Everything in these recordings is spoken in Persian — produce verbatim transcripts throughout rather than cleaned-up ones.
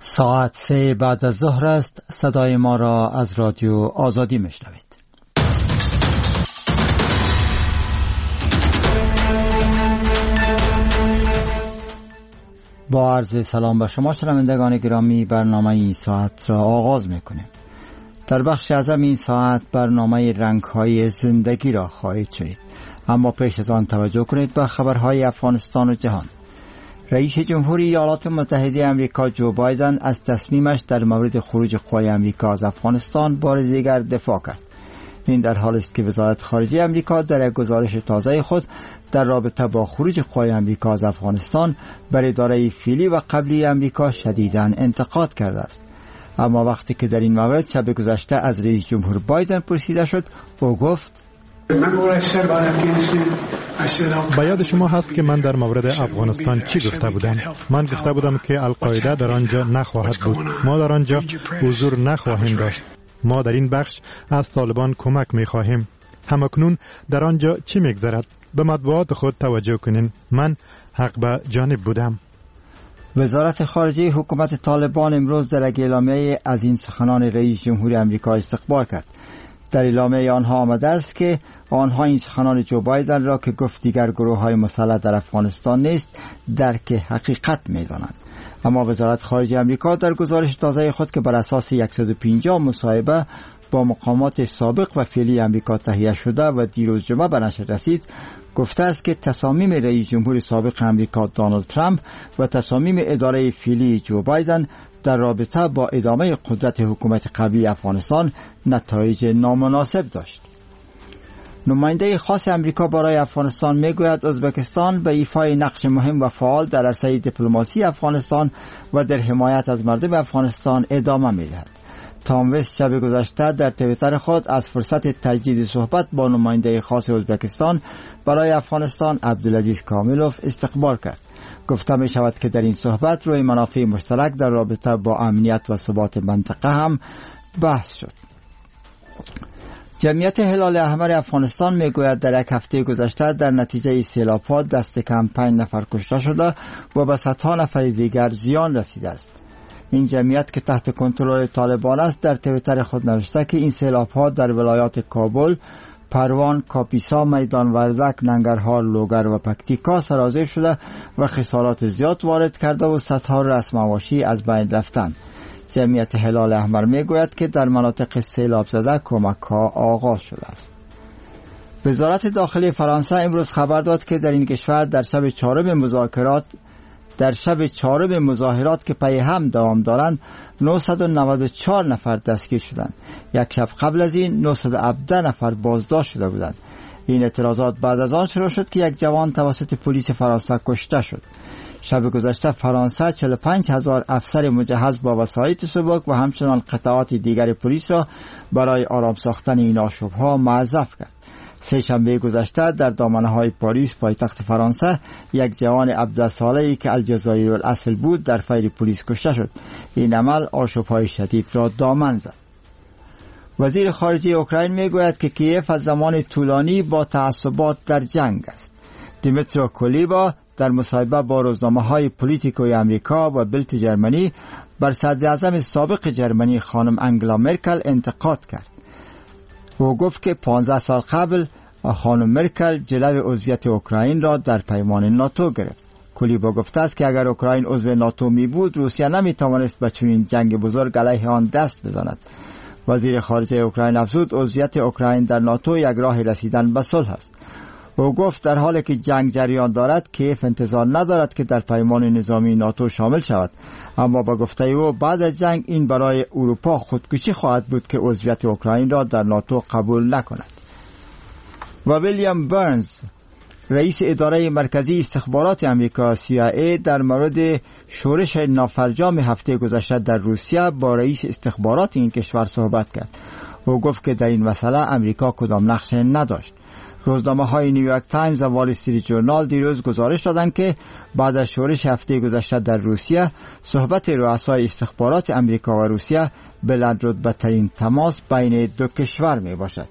ساعت سه بعد از ظهر است. صدای ما را از رادیو آزادی میشنوید. با عرض سلام به شما شنوندگان گرامی، برنامه این ساعت را آغاز میکنیم. در بخش اعظم این ساعت برنامه رنگ‌های زندگی را خواهید شنید، اما پیش از آن توجه کنید به خبرهای افغانستان و جهان. رئیس جمهوری ایالات متحده آمریکا جو بایدن از تصمیمش در مورد خروج قوای آمریکا از افغانستان بار دیگر دفاع کرد. این در حالی است که وزارت خارجه آمریکا در یک گزارش تازه خود در رابطه با خروج قوای آمریکا از افغانستان بر اداره فعلی و قبلی آمریکا شدیداً انتقاد کرده است. اما وقتی که در این مورد شب گذشته از رئیس جمهور بایدن پرسیده شد، او گفت: به یاد شما هست که من در مورد افغانستان چی گفته بودم؟ من گفته بودم که القاعده در آنجا نخواهد بود. ما در آنجا حضور نخواهیم داشت. ما در این بخش از طالبان کمک می‌خواهیم. همکنون در آنجا چی می‌گذرد؟ به مطبوعات خود توجه کنین. من حق به جانب بودم. وزارت خارجه حکومت طالبان امروز در یک اعلامیه از این سخنان رئیس جمهوری آمریکا استقبال کرد. در اعلامیه آنها آمده است که آنها این سخنان جو بایدن را که گفت دیگر گروه‌های مسلح در افغانستان نیست درک حقیقت می‌دانند. اما وزارت خارجه آمریکا در گزارش تازه خود که بر اساس صد و پنجاه مصاحبه با مقامات سابق و فعلی آمریکا تهیه شده و دیروز جمعه به نشر رسید، گفته است که تصامیم رئیس جمهور سابق آمریکا دونالد ترامپ و تصامیم اداره فعلی جو بایدن در رابطه با ادامه قدرت حکومت قبلی افغانستان نتایج نامناسب داشت. نماینده خاص آمریکا برای افغانستان میگوید ازبکستان به ایفای نقش مهم و فعال در عرصه دیپلماسی افغانستان و در حمایت از مردم افغانستان ادامه میدهد. تام وست شب گذشته در توییتر خود از فرصت تجدید صحبت با نماینده خاص ازبکستان برای افغانستان عبدالعزیز کاملوف استقبال کرد. گفته می شود که در این صحبت روی منافع مشترک در رابطه با امنیت و ثبات منطقه هم بحث شد. جمعیت هلال احمر افغانستان می گوید در یک هفته گذشته در نتیجه سیلاب‌ها دست کم پنج نفر کشته شده و به صدها نفر دیگر زیان رسیده است. این جمعیت که تحت کنترل طالبان است در توییتر خود نوشته که این سیلاب‌ها در ولایات کابل، پروان، کاپیسا، میدان وردک، ننگرهار، لوگر و پکتیکا سرازیر شده و خسارات زیاد وارد کرده و صدها رسم مواشی از بین رفتند. جمعیت هلال احمر میگوید که در مناطق سیلاب زده کمک‌ها آغاز شده است. وزارت داخلی فرانسه امروز خبر داد که در این کشور در شب چهارم مذاکرات در شب چهارم مظاهرات که پی هم دوام دارند نهصد و نود و چهار نفر دستگیر شدند. یک شب قبل از این نهصد و هفده نفر بازداشت شده بودند. این اعتراضات بعد از آن شروع شد که یک جوان توسط پلیس فرانسه کشته شد. شب گذشته فرانسه چهل و پنج هزار افسر مجهز با وسایط سبک و همچنان قطعات دیگر پلیس را برای آرام ساختن این آشوب‌ها موظف کرد. سه شنبه گذشته در دامنه‌های پاریس پایتخت فرانسه یک جوان هفده ساله‌ای که الجزایری الاصل بود در فیر پلیس کشته شد. این عمل آشوب‌های شدید را دامن زد. وزیر خارجه اوکراین میگوید که کیف از زمان طولانی با تعصبات در جنگ است. دیمیترو کولیبا در مصاحبه با روزنامه‌های پولیتیکوی آمریکا و بلت جرمنی بر صدر اعظم سابق جرمنی خانم انگلا مرکل انتقاد کرد. او گفت که پانزده سال قبل خانم مرکل جلو عضویت اوکراین را در پیمان ناتو گرفت. کولیبا گفته است که اگر اوکراین عضو ناتو می بود روسیه نمی توانست به چنین جنگ بزرگ علیه آن دست بزند. وزیر خارجه اوکراین افزود عضویت اوکراین در ناتو یک راه رسیدن به صلح است. او گفت در حالی که جنگ جریان دارد کیف انتظار ندارد که در پیمان نظامی ناتو شامل شود، اما با گفته او بعد از جنگ این برای اروپا خودکشی خواهد بود که عضویت اوکراین را در ناتو قبول نکند. و ویلیام برنز رئیس اداره مرکزی استخبارات آمریکا سی آی ای در مورد شورش نافرجام هفته گذشته در روسیه با رئیس استخبارات این کشور صحبت کرد. او گفت که در این مسئله آمریکا کدام نقش نداشت. روزنامه‌های نیویورک تایمز و وال استریت جورنال دیروز گزارش دادند که بعد از شورش هفته گذشته در روسیه صحبت رؤسای استخبارات آمریکا و روسیه بلندرتبه‌ترین تماس بین دو کشور می باشد.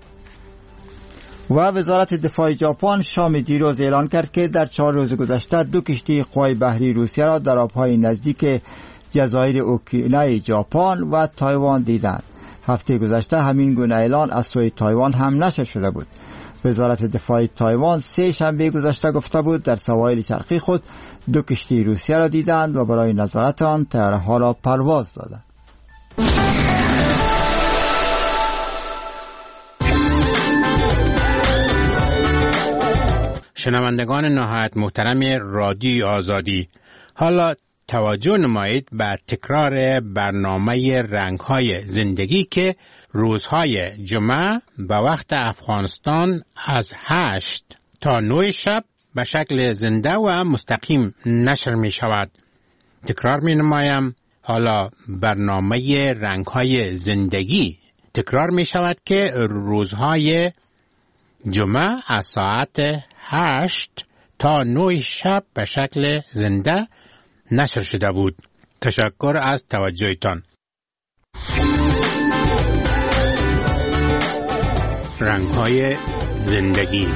و وزارت دفاع ژاپن شام دیروز اعلان کرد که در چهار روز گذشته دو کشتی قوای بحری روسیه را در آبهای نزدیک جزایر اوکینای ژاپن و تایوان دیدند. هفته گذشته همین گونه اعلان از سوی تایوان هم نشر شده بود. وزارت دفاع تایوان سه شنبه گذشته گفته بود در سواحل شرقی خود دو کشتی روسیه را دیدند و برای نظارت آن طیاره‌ها را پرواز دادند. شنوندگان نهایت محترم رادیو آزادی، حالا توجه نمایید به تکرار برنامه رنگ‌های زندگی که روزهای جمعه به وقت افغانستان از هشت تا نه شب به شکل زنده و مستقیم نشر می شود. تکرار می نمایم، حالا برنامه رنگ‌های زندگی تکرار می شود که روزهای جمعه از ساعت هشت تا نه شب به شکل زنده نشر شده بود. تشکر از توجهتان. رنگ‌های زندگی.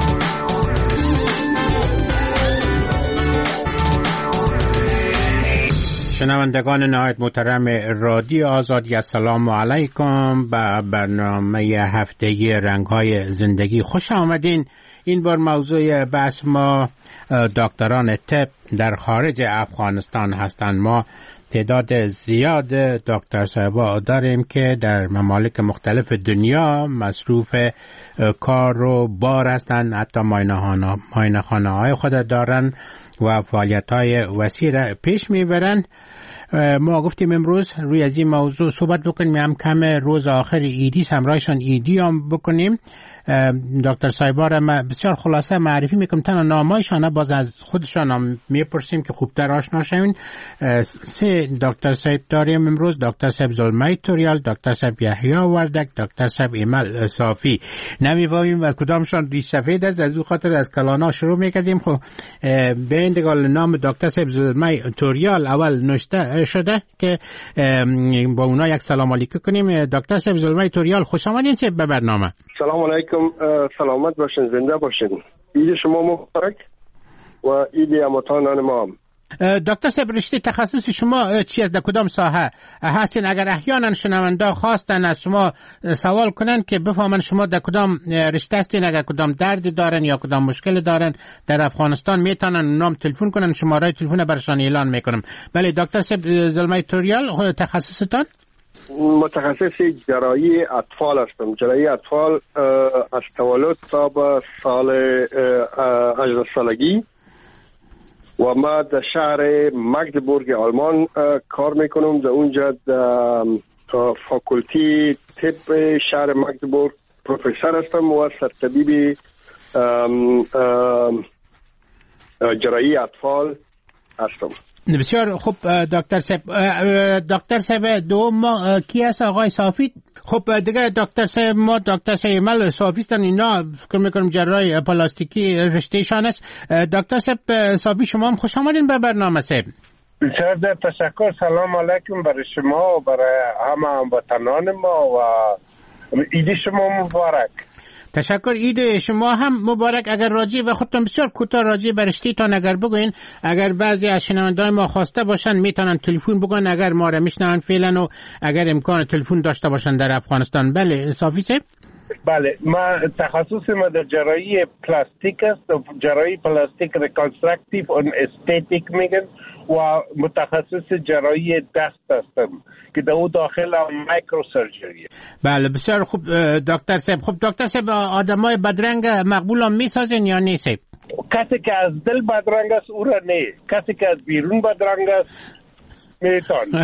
شنوندگان نهایت محترم رادیو آزادی، السلام علیکم. به برنامه هفتگی رنگ‌های زندگی خوش آمدین. این بار موضوع بحث ما دکتران طب در خارج افغانستان هستند. ما تعداد زیاد دکتر صاحبا داریم که در ممالک مختلف دنیا مصروف کار و بار هستند، حتی معاینه خانه های خود دارن و فعالیت های وسیع را پیش میبرن. ما گفتیم امروز روی از این موضوع صحبت بکنیم، هم کم روز آخر ایدی همراهشان ایدی هم بکنیم. دکتر صاحبا را بسیار خلاصه معرفی میکنم، تنها نامایشان باز از خودشان هم میپرسیم که خوبتر آشنا شوین. سه دکتر صاحب داریم امروز: دکتر صاحب زلمه توریال، دکتر صاحب یحیی وردک، دکتر صاحب ایمل صافی. نمی‌فهمیم از کدامشان ریش سفید است، از او خاطر از کلانا شروع میکردیم. خب به این دلیل نام دکتر صاحب زلمه توریال اول نوشته شده که با اونا یک سلام علیکم کنیم. دکتر صاحب زلمه توریال، خوش آمدین به برنامه. سلام علیکم، سلامت باشین، زنده باشین. عید شما مبارک و عید هموطنان ما هم. دکتر صاحب، رشته تخصص شما چی است؟ در کدام ساحه هستین؟ اگر احیانا شنونده خواستن از شما سوال کنن که بفهمن شما در کدام رشته هستین، اگر کدام دردی دارن یا کدام مشکل دارن در افغانستان، میتونن نام تلفن کنن، شماره تلفن برشان اعلان میکنم. بله دکتر صاحب زلمه توریال، تخصصتان؟ متخصص جراحی اطفال هستم. جراحی اطفال از تولد تا به سال هجده سالگی و ما در شهر مگدبورگ آلمان کار میکنم. در اونجا در فاکولتی طب شهر مگدبورگ پروفسور هستم و سرطبیب جراحی اطفال هستم. بسیار خوب دکتر صاحب. دکتر صاحب دوم کی است؟ آقای صافی. خب دیگه دکتر صاحب ما دکتر صاحب ایمل صافی هستن، اینا فکر میکنم جراحی پلاستیکی رشتهشان است. دکتر صاحب صافی، شما هم خوش آمدین به برنامه صاحب. بسیار تشکر. سلام علیکم برای شما و برای همه هموطنان ما و عید شما مبارک. تشکر. عید شما هم مبارک. اگر راجع به خودتون بسیار کوتاه راجع به رشته‌تان اگر بگوین، اگر بعضی از شنوندگان ما خواسته باشن میتونن تلفن بگن اگر ما را میشنون فعلا و اگر امکان تلفن داشته باشن در افغانستان. بله صافی صاحب. بله، ما تخصص ما در جراحی پلاستیک است، جراحی پلاستیک ریکانستراکتیو و استتیک میگن و متخصص جراحی دست هستم که در اون داخل مایکرو سرجری. بله بسیار خوب دکتر صاحب. خب دکتر صاحب، آدمای بدرنگ مقبول هم میسازین یا نه صاحب؟ کسی که از دل بدرنگ است او را نه، کسی که از بیرون بدرنگ است میتون.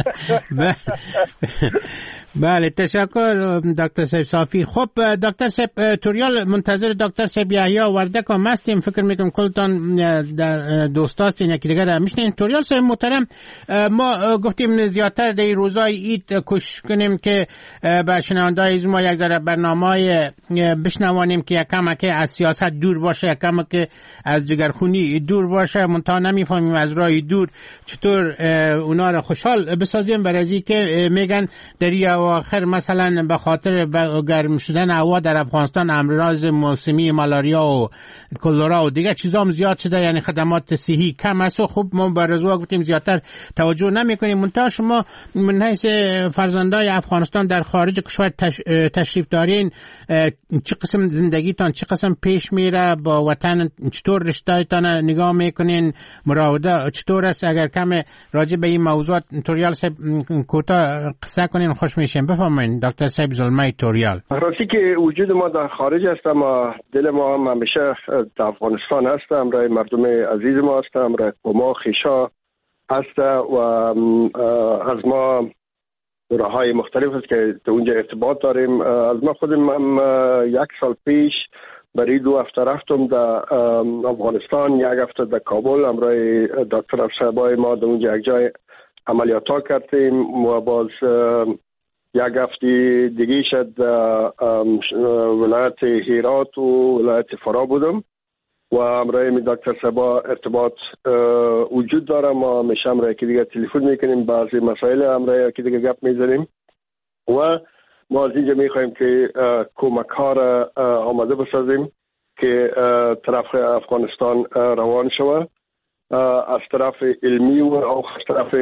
بله تشکر دکتر صاحب صافی. خب دکتر صاحب توریال، منتظر دکتر صاحب یحیی وردک هم هستیم. فکر میکنم کلتان دوستاستین یکی دیگر را میشنین. توریال صاحب محترم، ما گفتیم زیادتر در روزای عید کوشش کنیم که به شنونده‌های از ما یک ذره برنامه‌ای بشنوانیم که یکم که از سیاست دور باشه، یکم که از جگرخونی دور باشه. منتها نمیفهمیم از راه دور چطور اونا را خوشحال بسازیم، برای از که میگن در اواخر مثلا به خاطر گرم شدن هوا در افغانستان امراض موسمی مالاریا و کلرا و دیگه چیزا هم زیاد شده، یعنی خدمات صحی کم است و خوب ما برزو گفتیم زیادتر توجه نمیکنیم. منتها شما من حیث فرزندای افغانستان در خارج کشور تش... تشریف دارین، چه قسم زندگیتان چه قسم پیش میره با وطن، چطور رشته‌تان نگاه میکنین، مراوده چطور است؟ اگر کم راجع به این موضوعات توریال صاحب کوتاه قصه کنین خوش میشیم. بفرمایید دکتر صاحب زلمه توریال. راستی که وجود ما در خارج است، اما دل ما هم همیشه در افغانستان هست، امرای مردم عزیز ما هست، امرای قوم خیشا هست و از ما راههای مختلف است که در اونجا ارتباط داریم. از ما خودم هم یک سال پیش برای دو هفته رفتم در افغانستان، یک هفته در کابل امرای دکتر افسربای ما در اونجا یک جای عملیات ها کردیم و باز یک هفته دیگه شد ولایت هرات و ولایت فرا بودم و امرای دکتر سبا ارتباط وجود داره. ما همیشه امرای که دیگه تلفن میکنیم، بعضی مسائل امرای که دیگه گپ میزنیم و ما از اینجا میخوایم که کمک ها را آماده بسازیم که طرف افغانستان روان شود، از طرف علمی و از طرف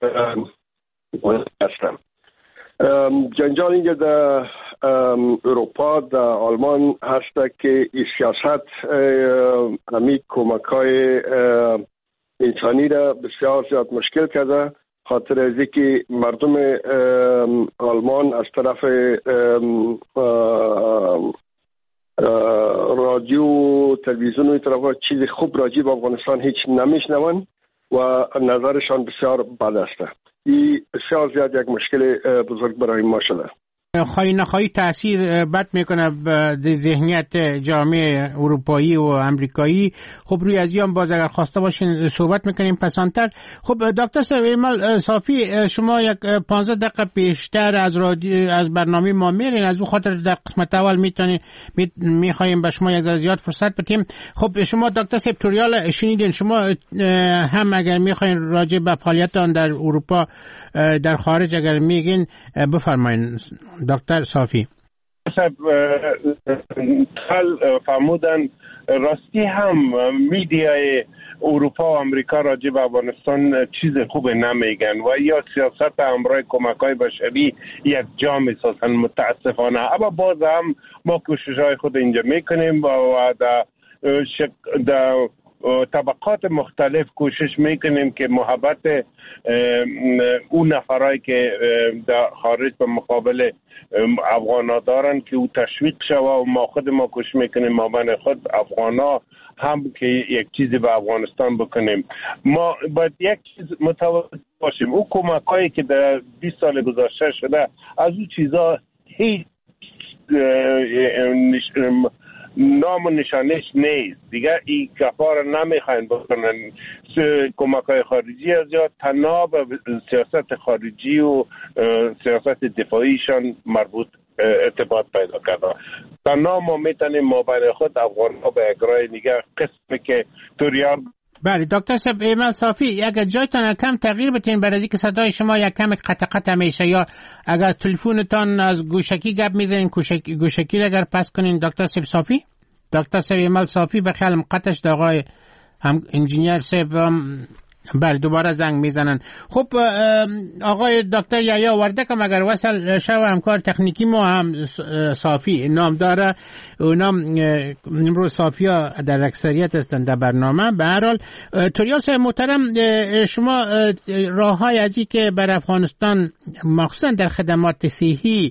هستم. جنجال اینجا در اروپا در آلمان هست که این سیاست همی کمک های انسانی را بسیار زیاد مشکل کرده، خاطر از اینکه مردم آلمان از طرف رادیو و تلویزیون و طرف چیز خوب راجع به افغانستان هیچ نمیشنون و نظرشان بسیار بد است. این بسیار زیاد یک مشکل بزرگ برای ما شده. خواهی نخواهی تأثیر بد میکنه به ذهنیت جامعه اروپایی و امریکایی. خب روی از یام باز اگر خواسته باشین صحبت میکنیم پسانتر. خب دکتر صاحب ایمال صافی، شما یک پانزده دقیقه پیشتر از رادیو از برنامه ما میرین، از اون خاطر در قسمت اول میتونی میخوایم به شما یک زیاد فرصت بدیم. خب شما دکتر صاحب توریال شنیدین، شما هم اگر میخواین راجع به فعالیتتان در اروپا در خارج اگر میگین بفرمایید دکتر صافی. خل فرمودن راستی هم میدیای اروپا و امریکا راجع به افغانستان چیز خوب نمیگن و یا سیاست امرای کمک‌های بشری یک جا میسازن متاسفانه. اما باز هم ما کوشش‌های خود اینجا میکنیم و در در طبقات مختلف کوشش میکنیم که محبت اون نفرایی که در خارج به مقابل افغانا دارن که او تشویق شوه و ما خود ما کوشش میکنیم ما بین خود افغانا هم که یک چیزی به افغانستان بکنیم. ما باید یک چیز متوجه باشیم، او کمک‌هایی که در بیست سال گذشته شده از او چیزا هیچ نام و نشانش نیست دیگه. این کفار نمیخواین بکنن کمک‌های خارجی از یا تنها به سیاست خارجی و سیاست دفاعیشان مربوط ارتباط پیدا کرده. تنها ما میتونیم ما برای خود افغان‌ها به اگرای نگه قسمی که توریان. بله دکتر صاحب ایمال صافی، اگر جایتان کم تغییر بتین برای اینکه صدای شما یک کم قطع قطع میشه، یا اگر تلفنتان از گوشکی گپ میزنین گوشکی گوشکی اگر پس کنین دکتر صاحب صافی. دکتر صاحب ایمال صافی به خیال قطعش د آقای هم انجینیر صاحب بله دوباره زنگ میزنن. خب آقای دکتر یحیی وردک هم اگر وصل شو همکار تکنیکی ما هم صافی نام داره، اونا امروز صافی ها در اکثریت هستند در برنامه. به هر حال توریال صاحب محترم، شما راه های ازی که بر افغانستان مخصوصا در خدمات صحی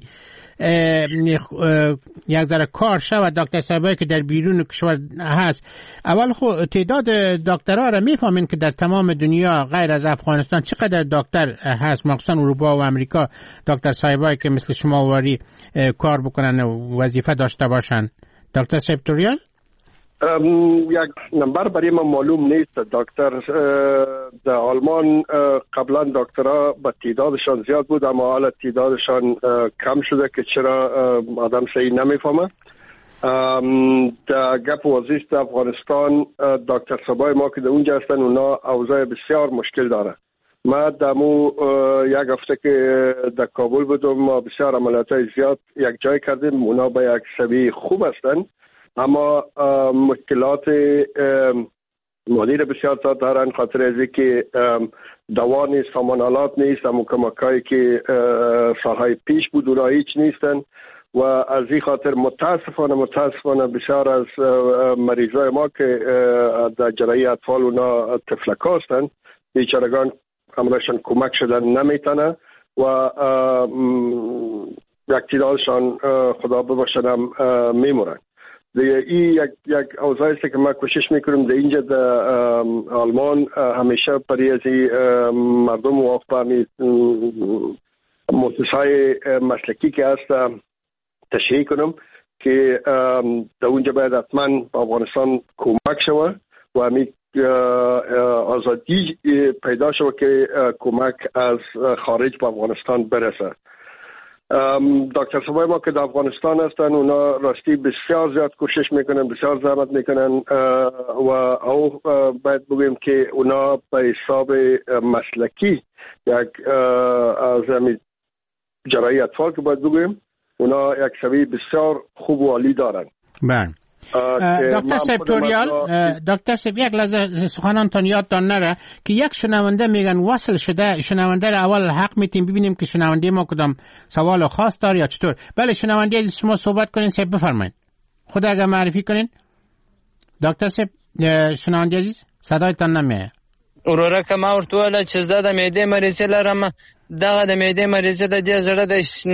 یک ذره کار شود، دکتر صاحبایی که در بیرون کشور هست، اول خود تعداد دکترها را میفهمین که در تمام دنیا غیر از افغانستان چقدر دکتر هست، مخصوصا اروپا و امریکا، دکتر صاحبایی که مثل شما واری کار بکنن و وظیفه داشته باشن. دکتر صاحب توریال یک نمبر برای ما معلوم نیست. دکتر در آلمان قبلا دکترها با تعدادشان زیاد بود، اما حالا تعدادشان کم شده که چرا آدم صحیح نمیفهمه. در گپ وزیست افغانستان دکتر صاحبای ما که در اونجا هستن اونا اوضاع بسیار مشکل داره ما دمو یک هفته که در کابل بودم، ما بسیار عملیات‌های زیاد یک جای کردیم. اونا به یک سوی خوب هستند، اما مشکلات مدیر بسیار زیاد دارن، خاطر از اینکه دوا نیست، سامانالات نیست، اما کمکایی که سالهای پیش بود اونا هیچ نیستن و از این خاطر متاسفانه متاسفانه بسیار از مریضای ما که در جراحی اطفال اونا تفلک هستن، بیچارگان همراهشان کمک شدن نمیتونه و یک تعدادشان خدا ببخشد هم میمورن. این یک یک اوضاعی است که ما کوشش میکنیم در اینجا در آلمان همیشه برای از مردم موافق مؤسسه‌های مسلکی که هست تشریح کنم که در اونجا باید حتما به افغانستان کمک شود و همین آزادی پیدا شود که کمک از خارج به افغانستان برسه. دکتر صاحبای ما که در افغانستان هستن اونا راستی بسیار زیاد کوشش میکنن، بسیار زحمت میکنن و او باید بگویم که اونا به حساب مسلکی یک از همین جراحی اطفال که باید بگویم اونا یک سوی بسیار خوب و عالی دارن. بله دکتر سپتوریال، دکتر سپ یک لحظه سخنانتان یادتان نره که یک شنونده میگن وصل شده، شنونده را اول حق میتیم ببینیم که شنونده ما کدام سوال خاص داره یا چطور. بله شنونده از شما صحبت کنین، سپ بفرمایید، خود اگر معرفی کنین. دکتر سپ شنونده عزیز صدایتان نمیاد. وروره که ما ورته ویل چې زه د معدې مریضي لرم، دغه د معدې مریضي د دې زړه د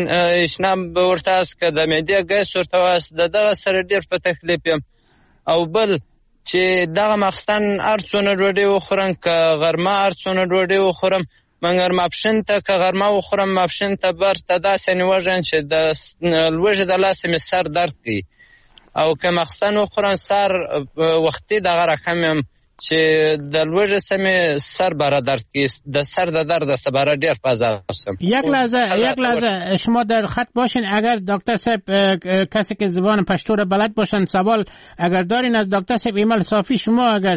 اشناب به ورته هست که د معدې ګیس ورته هست، د دغه سره ډېر په تکلیف یم. او بل چې دغه ماخستن هر څونه ډوډۍ وخورم که غرمه هر څونه ډوډۍ وخورم، مګر ماپښین ته که غرمه وخورم ماپښین ته برته داسې نیوږم چې د لوږې د لاسه مې سر درد کوي، او که ماخستن وخورم سر وختي دغه رقم یم چې د لوږې سمې سر بره درد کوي، د سر د درد سباره ډېر پازاب هستم. یک لحظه یک لحظه شما در خط باشین. اگر دکتر صاحب کسی که زبان پشتو را بلد باشن سوال اگر دارین از دکتر صاحب ایمل صافی، شما اگر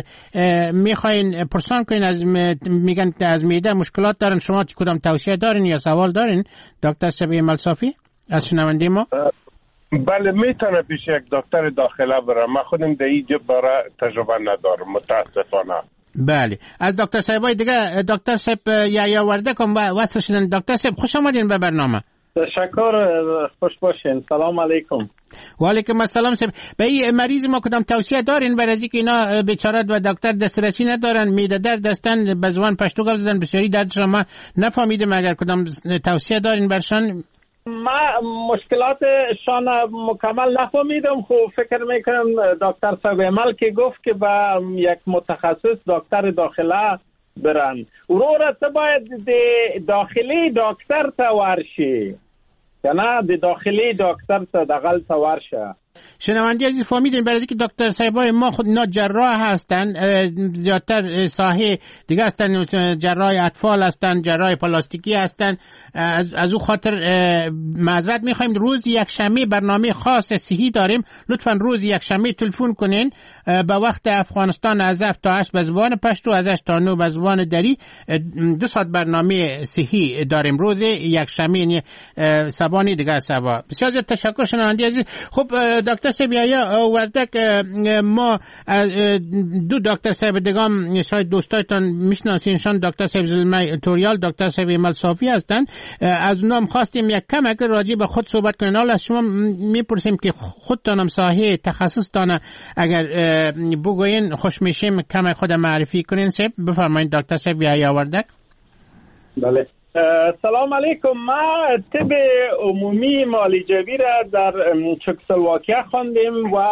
میخواین پرسان کنین از میگن از معده مشکلات دارن، شما کدام توصیه دارین یا سوال دارین دکتر صاحب ایمل صافی از شنونده ما؟ بله میتونه پیش یک دکتر داخله برم، من خودم در اینجا برای تجربه ندارم متاسفانه. بله از دکتر صاحبای دیگه، دکتر صاحب یا ورده کن وصل شدن. دکتر صاحب خوش آمدین به برنامه. تشکر، خوش باشین. سلام علیکم. و علیکم السلام. صاحب به این مریض ما کدام توصیه دارین برای اینکه اینا بیچاره و دکتر دسترسی ندارن، معده درد هستن، به زبان پشتو گپ زدن، بسیاری دردش ما نفهمیدیم، اگر کدام توصیه دارین برشان؟ ما مشکلاتشان مکمل نفهمیدم، خوب فکر میکنم دکتر صاحب عمل که گفت که با یک متخصص دکتر داخله برن. اورورا تو باید داخلی دکتر تا ورشی یا نه دی داخلی دکتر تا داخل تا ورشه. شنوندی عزیز فهمیدین برای اینکه دکتر صاحبای ما خود اینا جراح هستن، زیادتر ساحه دیگه هستن، جراح اطفال هستن، جراح پلاستیکی هستن، از, از او خاطر معذرت میخوایم. روز یک شنبه برنامه خاص صحی داریم، لطفا روز یک شنبه تلفن کنین به وقت افغانستان از هفت تا هشت به زبان پشتو، از هشت تا نه به زبان دری. دو ساعت برنامه صحی داریم روز یک شنبه سبانی دیگه سبا. بسیار زیاد تشکر شنوندی عزیز. خب دکتر صاحب یا وردک، ما دو دکتر صاحب دیگه شاید دوستایتان میشناسینشان، دکتر صاحب زلمه توریال، دکتر صاحب ایمل صافی هستند. از اونها هم خواستیم یک کم اگر راجع به خود صحبت کنین. حالا از شما میپرسیم که خودتانم ساحه تخصص تانه اگر بگوین خوش میشیم کم خود معرفی کنین. صاحب بفرمایید دکتر صاحب یا وردک. بله سلام علیکم. ما طب عمومی معالجوی را در چکسلواکیه خواندیم و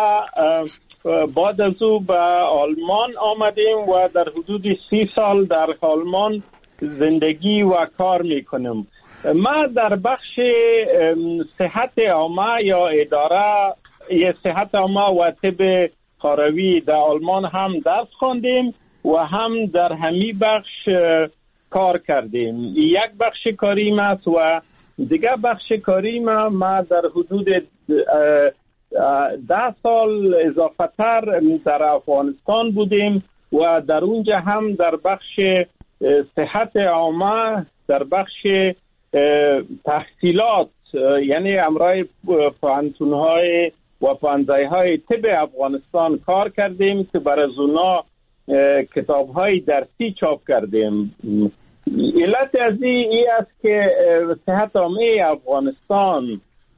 بعد از او به آلمان آمدیم و در حدود سی سال در آلمان زندگی و کار میکنم. ما در بخش صحت عامه یا اداره صحت عامه و طب خاروی در آلمان هم درس خواندیم و هم در همین بخش کار کردیم. یک بخش کاریم است و دیگه بخش کاریم ما در حدود ده سال اضافه تر در افغانستان بودیم و در اونجا هم در بخش صحت عامه در بخش تحصیلات، یعنی امرای پانتونهای و پانزایهای طب افغانستان کار کردیم که برای اونا کتاب‌های درسی چاپ کردیم. علت از این است که صحت عامه افغانستان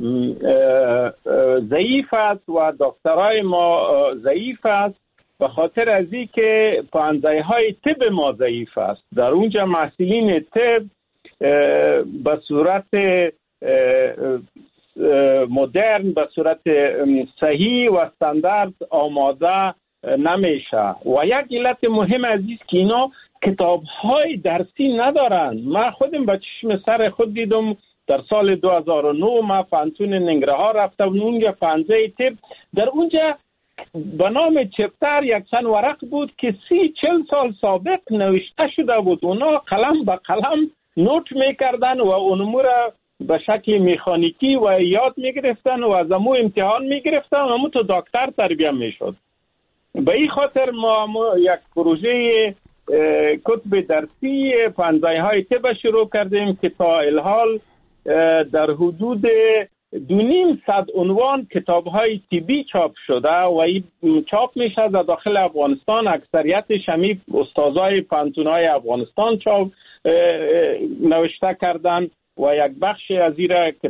ضعیف است و دکترای ما ضعیف است، به خاطر از این که پانزایهای طب ما ضعیف است. در اونجا محصلین طب به صورت مدرن، به صورت صحیح و استاندارد آماده نمیشه. و یک علت مهم از این که اینا کتاب‌های درسی ندارن. من خودم به چشم سر خود دیدم در سال دو هزار و نه ما پانتون ننگرهار رفتم، اونجا پانزه طب، در اونجا به نام چپتر یک چند ورق بود که سی چل سال سابق نوشته شده بود. اونا قلم به قلم نوت میکردن و اونمو را به شکل مکانیکی و یاد میگرفتن و از امو امتحان میگرفتن و امو تو دکتر تربیه میشد. به این خاطر ما, ما یک پروژه کتب درسی پانزده های طب شروع کردیم که تا الحال در حدود دو نیم صد عنوان کتاب های طبی چاپ شده و این چاپ میشه در داخل افغانستان. اکثریتش همی استادای پانتون های افغانستان چاپ نوشته کردن و یک بخش از این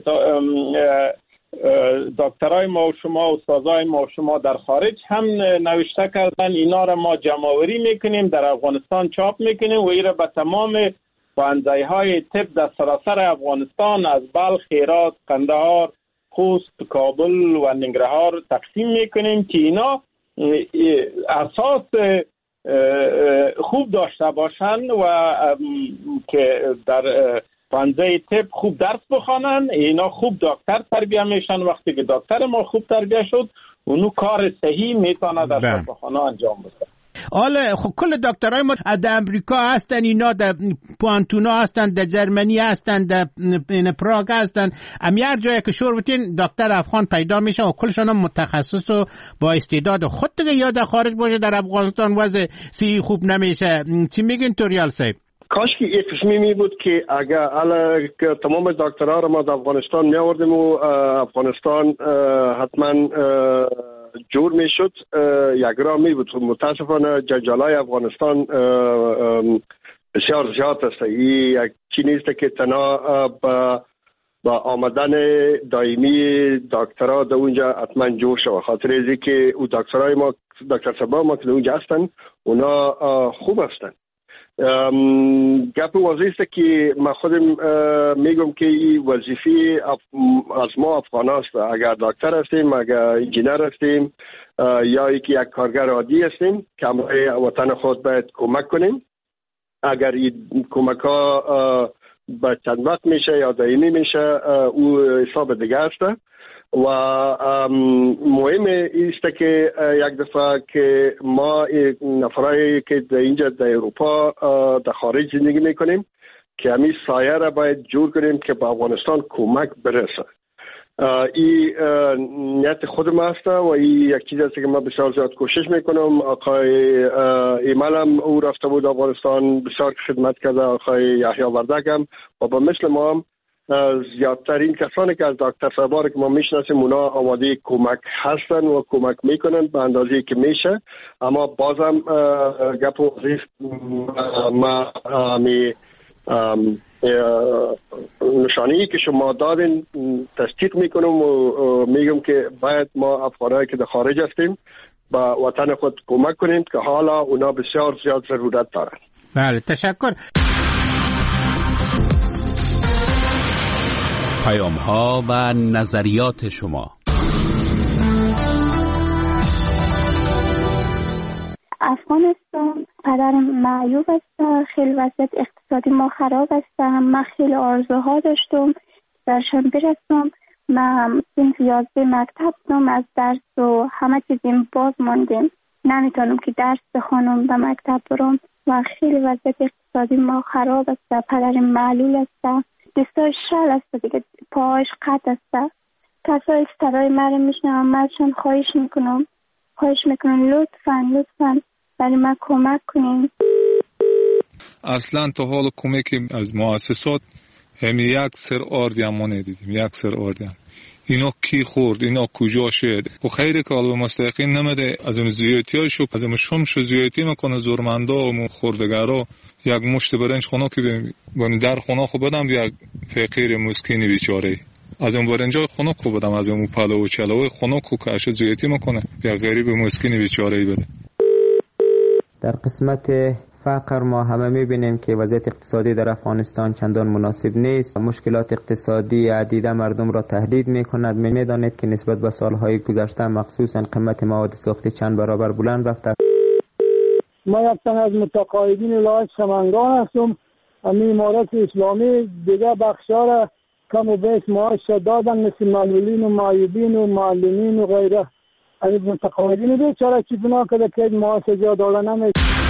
دکترای ما و شما، استادای ما و شما در خارج هم نوشته کردن. اینا را ما جمع‌آوری میکنیم، در افغانستان چاپ میکنیم و این را به تمام پانزده های طب در سراسر افغانستان از بلخ، هرات، قندهار، خوست، کابل و ننگرهار تقسیم میکنیم که اینا اساس خوب داشته باشن و که در پانزده طب خوب درس بخوانن. اینا خوب دکتر تربیه میشن. وقتی که دکتر ما خوب تربیه شد اونو کار صحیح میتونه در شفاخانه انجام بده. حالا خب کل دکترای ما در امریکا هستن، اینا در پانتونا هستن، در جرمنی هستن، در پراگ هستن، امی هر جایی که شور بتین دکتر افغان پیدا میشه و کلشان هم متخصص و با استعداد خود دیگه. یا در خارج باشه در افغانستان وضع سی خوب نمیشه. چی میگین توریال صاحب؟ کاش که یک قسمی می بود که اگر علا که تمام دکترها رو ما در افغانستان می آوردیم و افغانستان حتما جور می شد، یک راه می بود. متاسفانه جنجالای افغانستان بسیار زیاد است. این یک چی نیست که تنها با با آمدن دائمی دکترها در اونجا حتما جور شد. خاطر ازی که او دکترهای ما، دکتر صاحب ما که در اونجا هستن، اونا خوب هستن. گپ وظیفه است که من خودم میگم که این وظیفه از ما افغان است. اگر دکتر هستیم، اگر انجینر هستیم یا یکی یک کارگر عادی هستیم که همراه وطن خود باید کمک کنیم. اگر این کمک ها به چند وقت میشه یا دائمی میشه او حساب دیگه است. و مهم است که یک دفعه که ما نفرایی که در اینجا در اروپا در خارج زندگی میکنیم که همین سایه را باید جور کنیم که به افغانستان کمک برسه. این نیت خود ما است و این یک چیز است که ما بسیار زیاد کوشش میکنم. آقای ایمال هم او رفته بود افغانستان، بسیار خدمت کرده. آقای یحیی وردک هم و با مثل ما هم زیادترین کسانی که از دکتر صاحبا که ما میشناسیم اونا آماده کمک هستن و کمک میکنن به اندازه‌ای که میشه. اما بازم گپ و ما می نشانی که شما دادین تصدیق میکنم و میگم که باید ما افغانایی که در خارج هستیم با وطن خود کمک کنیم که حالا اونا بسیار زیاد ضرورت دارن. بله، تشکر. پیام ها و نظریات شما. افغانستان قدر معیوب است، خیلی وضعیت اقتصادی ما خراب است. من خیلی آرزوها داشتم درشان برسم. من سنف یازده مکتب دارم، از درس و همه چیزیم باز ماندیم، نمیتونم که درس بخونم به مکتب برم و خیلی وضعیت اقتصادی ما خراب است. پدرم معلول است، دستای شل است دیگه، پاهاش قطع است. کسایی که صدای مرا میشنوم من ازشان خواهش میکنم خواهش میکنم لطفاً لطفاً برای من کمک کنین. اصلا تا حال کمک از مؤسسات هم یک سر آردی هم ما ندیدیم، یک سر آردی هم. اینا کی خورد، اینا کجا شد؟ و خیره که حالا مستقیم نمیده از اون زیادتی های شو از اون شمش زیادتی میکنه زورمندا و خوردگارا یک مشت برنج خونه که بانی در خونه خو بدم یک فقیر مسکینی بیچاره از اون برنج خونه خو بدم از اون پلو و چلو خونه کو کاش زیادتی میکنه یک غریب مسکینی بیچاره بده. در قسمت فقر ما همه میبینیم که وضعیت اقتصادی در افغانستان چندان مناسب نیست. مشکلات اقتصادی عدیده مردم را تهدید میکند. میدانید که نسبت به سالهای گذشته مخصوصا قیمت مواد ساختی چند برابر بلند رفته. ما یک تن از متقاعدین ولایت سمنگان هستم. امی امارت اسلامی دیگه بخشا را کم و بیش معاش دادن مثل معلولین و معیوبین و معلمین و غیره. از متقاعدین بیچاره چی بنا کرده که معاش زیاد دادن نمیشه.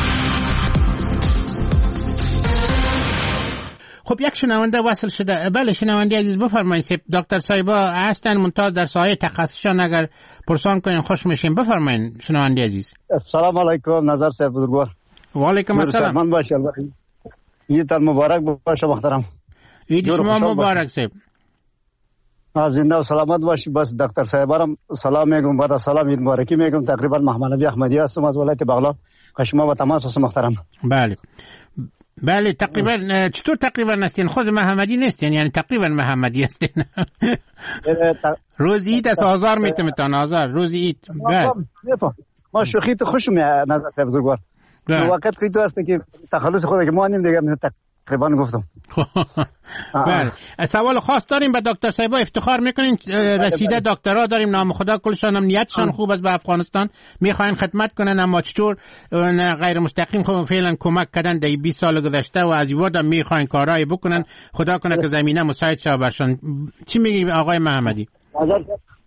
خب یک شنونده وصل شده. بله شنونده عزیز بفرمایید. دکتر صایبا هستن منتها در سایه تخصصشان اگر پرسان کنین خوش میشیم. بفرمایید شنونده عزیز. السلام علیکم نظر صاحب بزرگوار. و علیکم السلام. من باشه عید مبارک باشه محترم. عید شما مبارک صاحب. زنده و سلامت باشی. بس دکتر صاحبارم سلام میگم بعد سلام عید مبارکی میگم. تقریبا محمد نبی احمدی هستم از ولایت بغلان. شما با تماس هستم محترم. بله. بله تقریبا چطور تقریبا هستین؟ خود محمدی نیستین یعنی تقریبا محمدی هستین. روز عید از آزار میتونتان آزار روز عید. بله ما شوخی تو خوشم نظر صاحب بزرگوار. وقت که تو هست که تخلص خود که ما نیم دیگه تقریبا گفتم. بله سوال خاص داریم به دکتر صاحبا افتخار میکنین رسیده دکترا داریم نام خدا کلشان هم نیتشان خوب است به افغانستان میخواین خدمت کنن اما چطور غیر مستقیم خب فعلا کمک کردن در بیست سال گذشته و از این هم میخواین کارایی بکنن خدا کنه که زمینه مساعد شه برشان. چی میگی آقای محمدی؟ نظر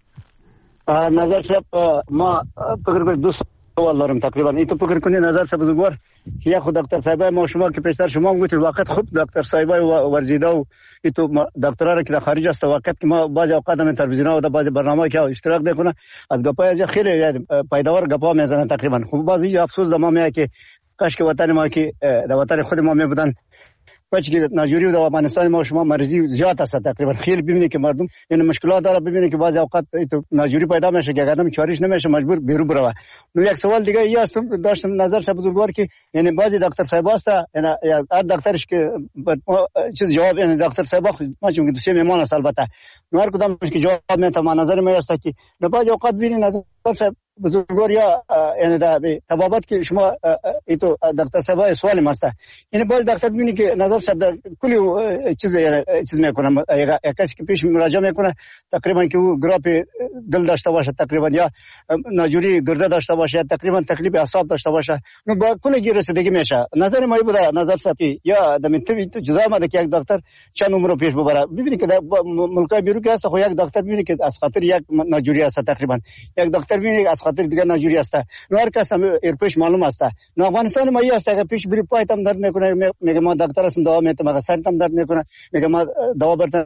نظر صاحب ما فکر کنم دو سوال دارم تقریبا. این تو فکر کنی نظر صاحب بزرگوار یا خود دکتر صاحبای ما شما که پیشتر شما هم گفتید وقت خود دکتر صاحبای ورزیده و این تو دکترها را که در خارج است وقت که ما بعضی اوقات هم تلویزیون و در بعضی برنامه‌ای که اشتراک میکنه از گپای از خیلی پایدار گپا میزنن تقریبا. خب بعضی افسوس دما میاد که کاش که وطن ما که در وطن خود ما می بودن بچه که ناجوری و در افغانستان ما شما مرزی زیاد است تقریبا. خیلی ببینید که مردم این مشکلات داره ببینید که بعضی اوقات ناجوری پیدا میشه که آدم چاریش نمیشه مجبور بیرو بره. نو یک سوال دیگه ای است داشتم نظر صاحب بزرگوار که یعنی بعضی دکتر صاحب است یعنی هر دکترش که چیز جواب یعنی دکتر صاحب ما چون که دوسیه میمان است البته نو هر کدامش که جواب میده ما نظر ما است که بعضی اوقات ببینید نظر صاحب بزرگوار یا یعنی در تبابت که شما ایتو دکتر صاحب سوال ما است یعنی باید دکتر ببینی که نظر صاحب در کلی چیز چیز میکنه یک کسی که پیش مراجعه میکنه تقریبا که او گراپ دل داشته باشه تقریبا یا ناجوری گرده داشته باشه تقریبا تکلیف اعصاب داشته باشه نو با کلی رسیدگی میشه. نظر ما بوده نظر صاحب یا در تو جزا مده که یک دکتر چند عمر پیش ببره. ببینید که در ملکای بیرون که هست خو یک دکتر ببینید که از خاطر یک ناجوری است تقریبا یک دکتر ببینید از خاطر دیگه ناجوری است. نو هر کس هم ایرپش معلوم است. نو افغانستان ما است اگه پیش بری پایتم درد میکنه میگه ما دکتر هستم دوا میتم مگه سرتم درد میکنه میگه ما دوا برتم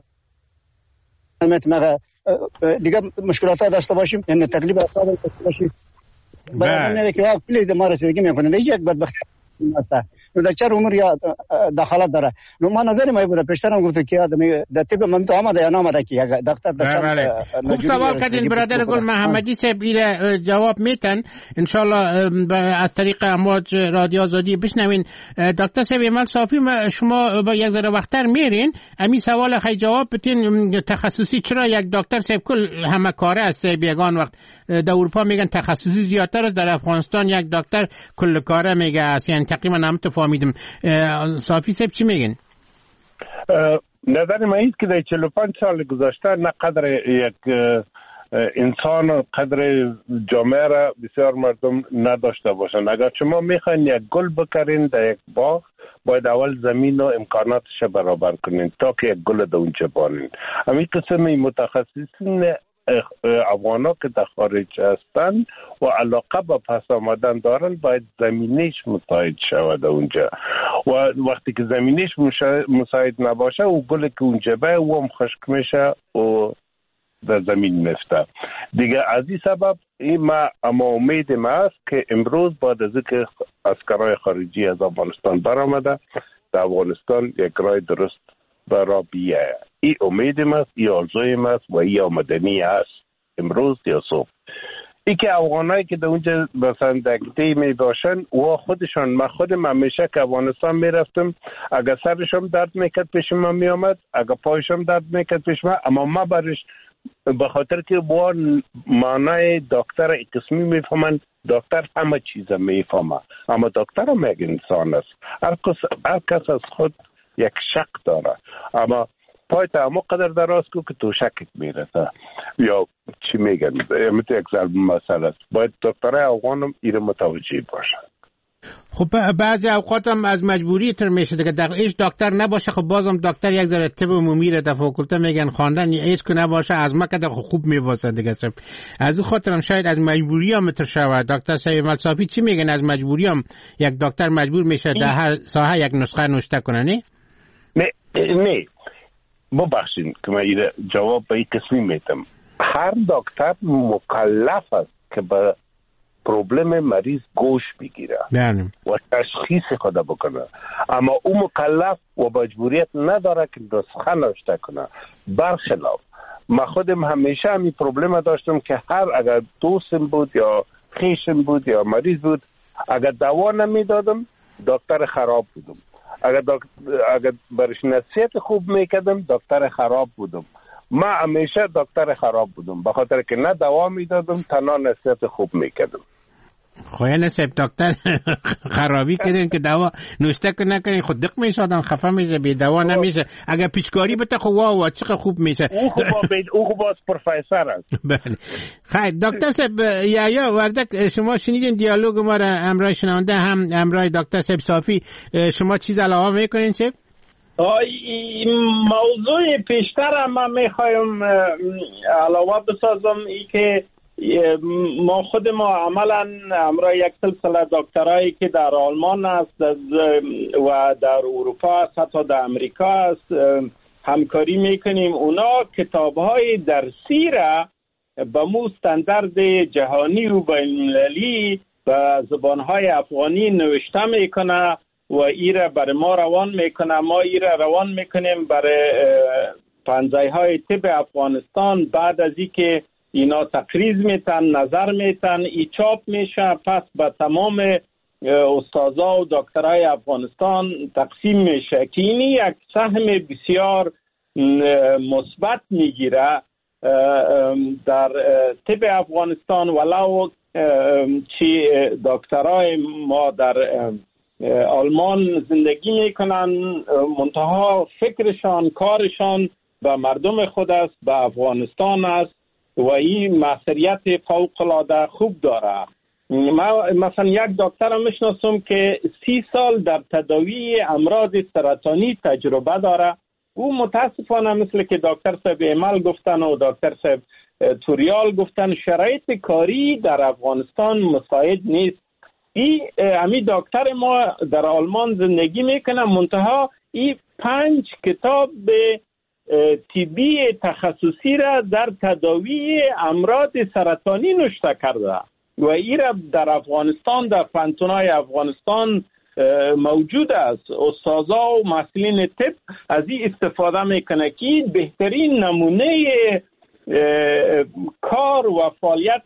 میتم مگه دیگه مشکلات داشته باشیم یعنی تکلیف اعصاب داشته باشیم. بعد میگه که کلی ما رسیدگی میکنه دیگه یک بدبختی است. نو در چه عمر یا دخالت داره. نو ما نظر ما بود پیشترم گفت که آدمی در طب من تو آمده یا نامده که دکتر بله خوب سوال کردین برادر گل محمدی صاحب ایره جواب میتن ان شاء الله از طریق امواج رادیو آزادی بشنوین. دکتر صاحب ایمال صافی شما با یک ذره وقتتر میرین امی سوال خی جواب بتین تخصصی چرا یک دکتر صاحب کل همه کاره است بیگان وقت در اروپا میگن تخصصی زیادتر است در افغانستان یک دکتر کل کاره میگه است یعنی تقریبا هم تو فهمیدم. صافی صاحب چی میگن؟ نظر من است که در چهل و پنج سال گذشته نه قدر یک انسان قدر جامعه را بسیار مردم نداشته باشند. اگر شما میخواین یک گل بکارین در یک باغ باید اول زمین و امکاناتش برابر کنین تا که یک گل در اونجا بانین. همین قسم متخصصین افغانا که در خارج هستند و علاقه به پس آمدن دارن باید زمینش مساعد شود اونجا و وقتی که زمینش مساعد نباشه و گل که اونجا به او هم خشک میشه و در زمین میفته. دیگه از این سبب این ما اما امید ما است که امروز بعد از اینکه عسکرای خارجی از افغانستان برآمده در افغانستان یک راه درست برا بیایه. این امید ما است، این آرزوی ما است و این آمدنی است امروز یا صبح. ای که افغانایی که در اونجا مثلا دکتی می باشن و خودشان، من خودم همیشه که افغانستان می رفتم اگر سرشم درد میکرد پیش من می آمد، اگر پایشم درد میکرد پیش من، اما ما برش به خاطر که با معنای دکتر قسمی میفهمن، دکتر همه چیز میفهمه، اما دکتر هم یک انسان است. هر کس هر کس از خود یک شک داره، اما پایت همه قدر دراز کو که تو شکت میرسه یا چی میگن، امت یک ضرب مسئله است. باید دکترهای افغان هم ایره متوجه باشن. خب بعضی اوقات هم از مجبوری تر میشه دیگه، در ایش دکتر نباشه خب بازم دکتر یک ذره طب عمومی را در فاکولته میگن خواندن، ایش که نباشه از ما که خوب میواسه دیگه. سب از این خاطر هم شاید از مجبوری هم تر شود. دکتر سید ملصافی چی میگن از مجبوری هم یک دکتر مجبور میشه در هر ساحه یک نسخه نوشته کنه؟ نه نه نه ببخشید که من جواب به این قسمی میتم. هر دکتر مکلف است که به پروبلم مریض گوش بگیره و تشخیص خود بکنه، اما او مکلف و مجبوریت نداره که نسخه نوشته کنه. برخلاف من خودم همیشه همین پروبلم داشتم که هر اگر دوستم بود یا خیشم بود یا مریض بود، اگر دوا نمیدادم دکتر خراب بودم، اگر دکتر اگر برش نصیحت خوب میکردم دکتر خراب بودم. من همیشه دکتر خراب بودم به خاطر که نه دوا میدادم تنها نصیحت خوب میکردم. خواه نصیب دکتر خرابی کردین که دوا نوشته که نکنین خود دق میشه، آدم خفه میشه، بی دوا نمیشه. اگر پیچکاری بته خب واو چقدر خوب میشه. او خوب او خوب باز پروفسور است. بله خیر دکتر صاحب یا وردک شما شنیدین دیالوگ ما را همراه شنونده هم همراه دکتر صاحب صافی، شما چیز علاوه میکنین صاحب؟ موضوع پیشتر من میخوایم علاوه بسازم، ای که ما خود ما عملا همراه یک سلسله دکترایی که در آلمان است و در اروپا است، حتی در امریکا است، همکاری میکنیم. اونا کتاب‌های درسی را به مو استاندارد جهانی و بین‌المللی به زبان‌های افغانی نوشته میکنه و ایره برای ما روان میکنه، ما ایره روان میکنیم برای پنجه‌های طب افغانستان. بعد از اینکه اینا تقریض میتن، نظر میتن، ای چاپ میشه، پس به تمام استادا و دکترای افغانستان تقسیم میشه که اینی یک سهم بسیار مثبت میگیره در طب افغانستان. ولو چی دکترای ما در آلمان زندگی میکنن، منتها فکرشان کارشان به مردم خود است، به افغانستان است و این مسئولیت فوق العاده خوب داره. ما مثلا یک دکتر میشناسم که سی سال در تداوی امراض سرطانی تجربه داره. او متاسفانه مثل که دکتر صاحب ایمال گفتن و دکتر صاحب توریال گفتن شرایط کاری در افغانستان مساعد نیست. این امی دکتر ما در آلمان زندگی میکنه، منتها این پنج کتاب به طبی تخصصی را در تداوی امراض سرطانی نوشته کرده و این را در افغانستان در پانتونای افغانستان موجود است. استادا و مسئولین طب از این استفاده میکنه که بهترین نمونه کار و فعالیت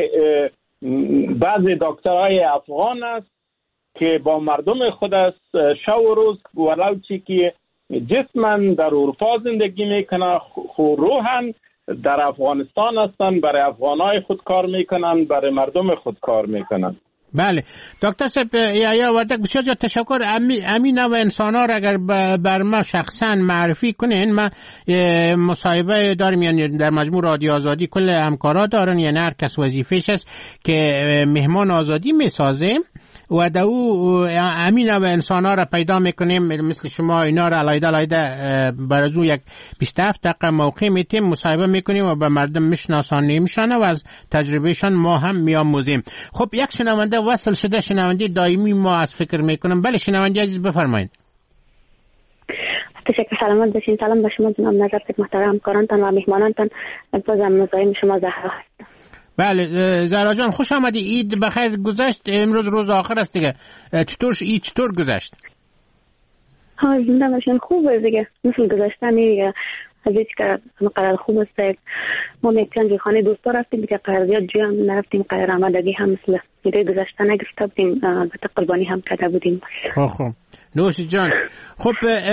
بعضی دکترهای افغان است که با مردم خود است شب و روز، ولو چی که جسمن در اروپا زندگی میکنن خو روحن در افغانستان هستن، برای افغانای خود کار میکنن، برای مردم خود کار میکنن. بله دکتر صاحب یا وردک بسیار جا تشکر. امی امین و انسان ها را اگر بر ما شخصا معرفی کنین، ما مصاحبه داریم، یعنی در مجموع رادیو آزادی کل همکارا دارن، یعنی هر کس وظیفه‌ش است که مهمان آزادی میسازه و دو امین و انسان ها را پیدا میکنیم مثل شما، اینا را علایده علایده برازو یک بیست و هفت دقیقه موقع میتیم مصاحبه میکنیم و به مردم میشناسانیمشان و از تجربهشان ما هم میآموزیم. خب یک شنونده وصل شده، شنونده دائمی ما از فکر میکنم. بله شنونده عزیز بفرمایید. تشکر، سلامت باشین. سلام به شما جناب نظر خدمت محترم همکارانتان و مهمانانتان. بازم مزاحم شما زهرا هستم. بله زهرا جان خوش آمدی. عید بخیر گذشت، امروز روز آخر است دیگه. چطور عید چطور گذشت؟ ها زنده باشین. خوبه دیگه، مثل گذشتن دیگه. از هیچ که قرار خوب است. ما میتونیم خانه دوستا رفتیم دیگه، قرار زیاد جوی هم نرفتیم، قرار آمدگی هم مثل ایده گذشتن نگرفته بودیم، البته قربانی هم کرده بودیم. خب خب نوش جان. خب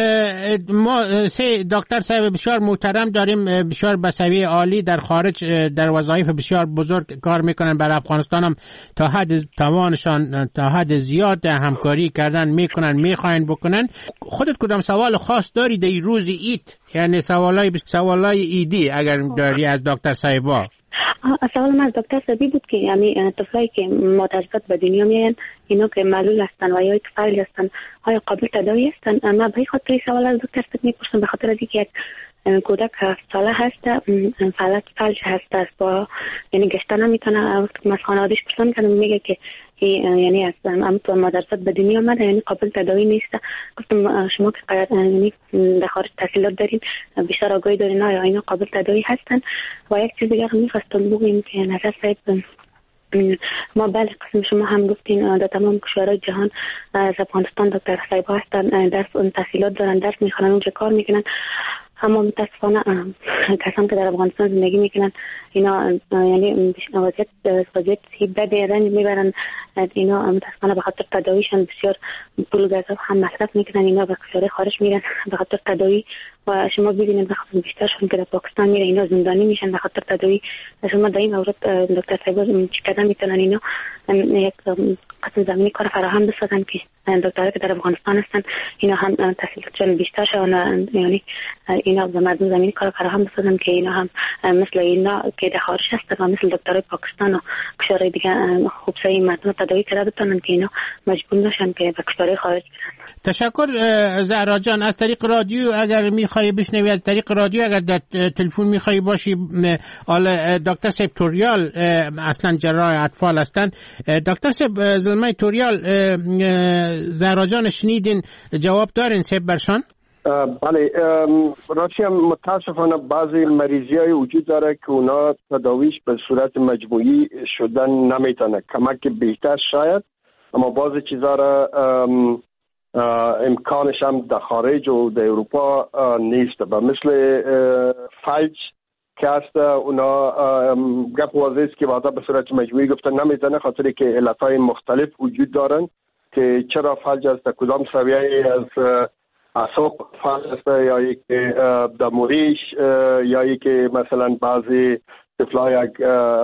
ما سه دکتر صاحب بسیار محترم داریم، بسیار بسیار عالی در خارج در وظایف بسیار بزرگ کار میکنن. برای افغانستان هم تا حد توانشان تا حد زیاد همکاری کردن میکنن، میخواین بکنن. خودت کدام سوال خاص داری در روز عید؟ یعنی سوالای سوالای عیدی اگر داری از دکتر صاحبا. سوال من از دکتر صاحبی بود که یعنی طفلایی که متوسط به دنیا میان، اینا که معلول هستن و یا که فعال هستن، آیا قابل تداوی هستن؟ من به خاطر سوال از دکتر صاحب میپرسم، به خاطر اینکه یک کودک هفت ساله هست، فعالیت فلج هست، است با یعنی گشتن نمیتونه. وقتی که از خانواده‌اش پرسان کردم میگه که یعنی از تو مدرسه به دنیا آمده، یعنی قابل تداوی نیست. گفتم شما که قرار یعنی در خارج تحصیلات دارین، بیشتر آگاهی دارین، آیا اینا قابل تداوی هستن؟ و یک چیز دیگه می‌خواستم بگم که نظر صاحب ما بله قسم شما هم گفتین در تمام کشورهای جهان از افغانستان دکتر صاحب هستن، درس تحصیلات دارن، درس میخوانن، اونجا کار میکنن. اما متاسفانه کسان که در افغانستان زندگی میکنن اینا یعنی وضعیت وضعیت بده رنج میبرن، اینا متاسفانه به خاطر تداویشان بسیار پول گازاف هم مصرف میکنن، اینا به کشور خارج میرن به خاطر تداوی. و شما ببینید به خاطر بیشترشون که در پاکستان میره، اینا زندانی میشن به خاطر تداوی. شما در این مورد دکتر صاحب چقدر میتونن اینا یک قسم زمینی کار فراهم بسازن که دکترها که در افغانستان هستن اینا هم تحصیلاتشون بیشتر شون، یعنی اینا به مردم زمینی کار فراهم بسازن که اینا هم مثل اینا که در خارج هستن و مثل دکترای پاکستان و کشورهای دیگه خوب سعی مردم تداوی کرده بتونن که اینا مجبور نشن که به کشورهای خارج برن. تشکر زهرا جان. از طریق رادیو اگر میخوای بشنوی، از طریق رادیو اگر در تلفن میخوای باشی، آل دکتر صاحب توریال اصلا جراح اطفال هستن. دکتر صاحب زلمه توریال، زهرا جان شنیدین، جواب دارین صاحب برشان؟ بله، راستی هم متاسفانه بعضی مریضی های وجود داره که اونا تداویش به صورت مجموعی شدن نمیتونه، کمک بهتر شاید، اما بعضی چیزا را امکانش هم در خارج و در اروپا نیست. و مثل فلج که هست اونا گپ واضح است که بعدا به صورت مجموعی گفتن نمیتونه، خاطری که علتهای مختلف وجود دارن که چرا فلج است، در کدام سویه از اعصاب فلج است، یا یک در موریش، یا یک مثلا بعضی طفلای یک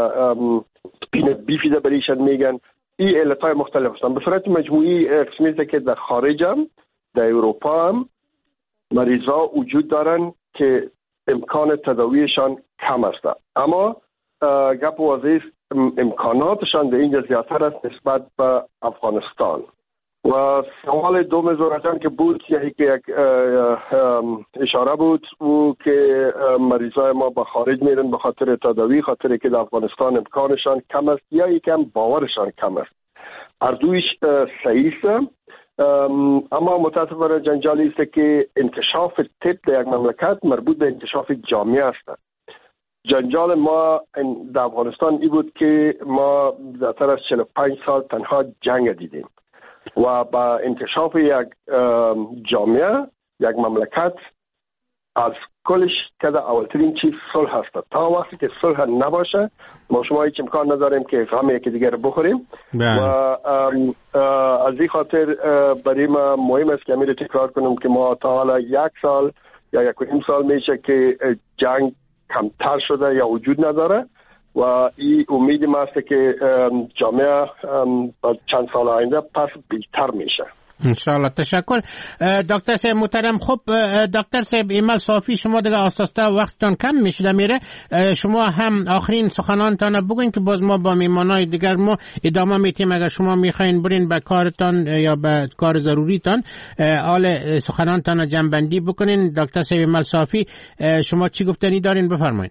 سپین بیفیده بریشن میگن. این علتهای مختلف هستن. به صورت مجموعی قسمیزه که در خارج هم در اروپا هم مریضا وجود دارن که امکان تداویشان کم است، اما گپ واضح است امکاناتشان در اینجا زیادتر است نسبت به افغانستان. و سوال دوم زهرا جان که بود، یعنی که یک اشاره بود و که مریضای ما به خارج میرن به خاطر تداوی، خاطر که در افغانستان امکانشان کم است یا یکم باورشان کم است. هر دویش صحیح است، اما متاسفانه جنجالی است که انکشاف طب در یک مملکت مربوط به انکشاف جامعه است. جنجال ما در افغانستان ای بود که ما بیشتر از چهل و پنج سال تنها جنگ دیدیم و با انکشاف یک جامعه، یک مملکت، از کلش که اولترین چیز صلح هست. تا وقتی که صلح نباشه ما شما هیچ امکان نداریم که غم یکی دیگر رو بخوریم. و از این خاطر برای ما مهم است که امیر تکرار کنم که ما تا حالا یک سال یا یک و نیم سال میشه که جنگ کمتر شده یا وجود نداره و این امید ما است که جامعه چند سال آینده پس بهتر میشه انشاءالله. تشکر دکتر صاحب محترم. خب دکتر صاحب ایمال صافی، شما دیگه آستاسته وقتتان کم میشه میره، شما هم آخرین سخنانتان بگوین که باز ما با میمانای دیگر ما ادامه میتیم اگر شما میخواین برین به کارتان یا به کار ضروریتان. حال سخنانتان جنبندی بکنین. دکتر صاحب ایمال صافی شما چی گفتنی دارین بفرمایید.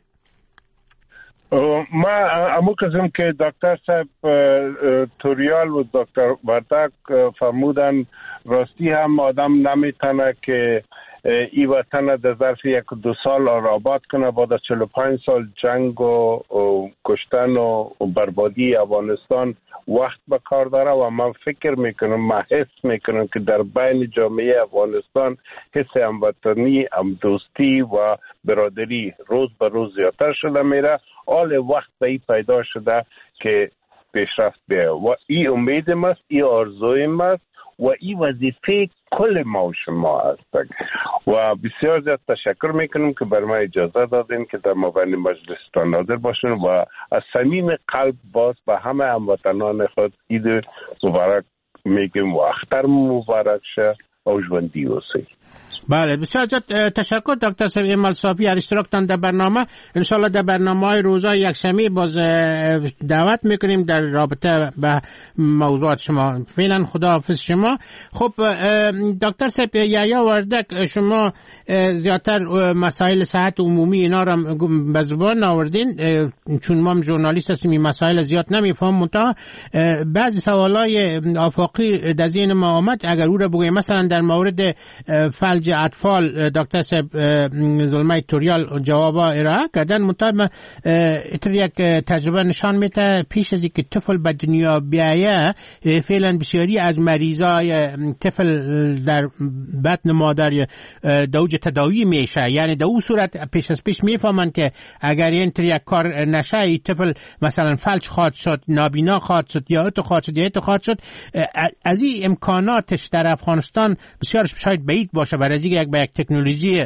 ما امو قسم که دکتر صاحب توریال و دکتر وردک فرمودن، راستی هم آدم نمیتونه که این وطن در ظرف یک دو سال آباد کنه، بعد از چهل و پنج سال جنگ و, و کشتن و, و بربادی افغانستان وقت به کار داره و من فکر میکنم، من حس میکنم که در بین جامعه افغانستان حس هموطنی، همدوستی و برادری روز به روز زیادتر شده میره. حال وقت به این پیدا شده که پیشرفت بیه و این امید ماست، این آرزوی ماست و این وظیفه کل ما و شما هست و بسیار زیاد تشکر میکنم که بر ما اجازه دادین که در مبین مجلستان حاضر باشین و از صمیم قلب باز به همه هموطنان خود عید مبارک میگم و اختر مبارک شه و ژوندی اوسئ. بله بسیار زیاد تشکر دکتر صاحب ایمال صافی از اشتراکتان در برنامه. انشالله در برنامه های روزای یکشنبه باز دعوت میکنیم در رابطه به موضوعات شما. فعلا خداحافظ شما. خب دکتر صاحب یحیی وردک، شما زیادتر مسائل صحت عمومی اینا را به زبان آوردین، چون ما ژورنالیست هستیم این مسائل زیاد نمیفهمیم، منتها بعضی سوالای آفاقی در ذهن ما آمد اگر او را بگویم. مثلا در مورد فلج اطفال دکتر صاحب زلمه توریال جواب ارائه کردن، منتها اتر یک تجربه نشان میده پیش از اینکه طفل به دنیا بیایه فعلا بسیاری از مریضای طفل در بطن مادر دوج تداوی میشه، یعنی در اون صورت پیش از پیش میفهمن که اگر این تر یک کار نشه ای طفل مثلا فلج خواهد شد، نابینا خواهد شد یا اتو خواهد شد یا اتو خواهد شد. از این امکاناتش در افغانستان بسیار شاید بعید باشه، برای اینکه یک به یک تکنولوژی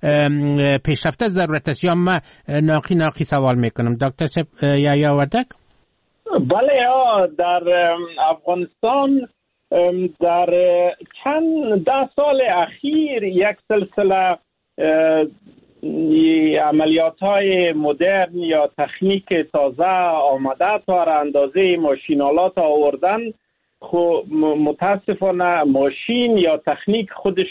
پیشرفته ضرورت است. یا من ناقی ناقی سوال میکنم دکتر صاحب یحیی وردک. بله، در افغانستان در چند ده سال اخیر یک سلسله عملیات های مدرن یا تکنیک تازه آمده تا اندازه ماشینالات آوردن. خب متاسفانه ماشین یا تکنیک خودش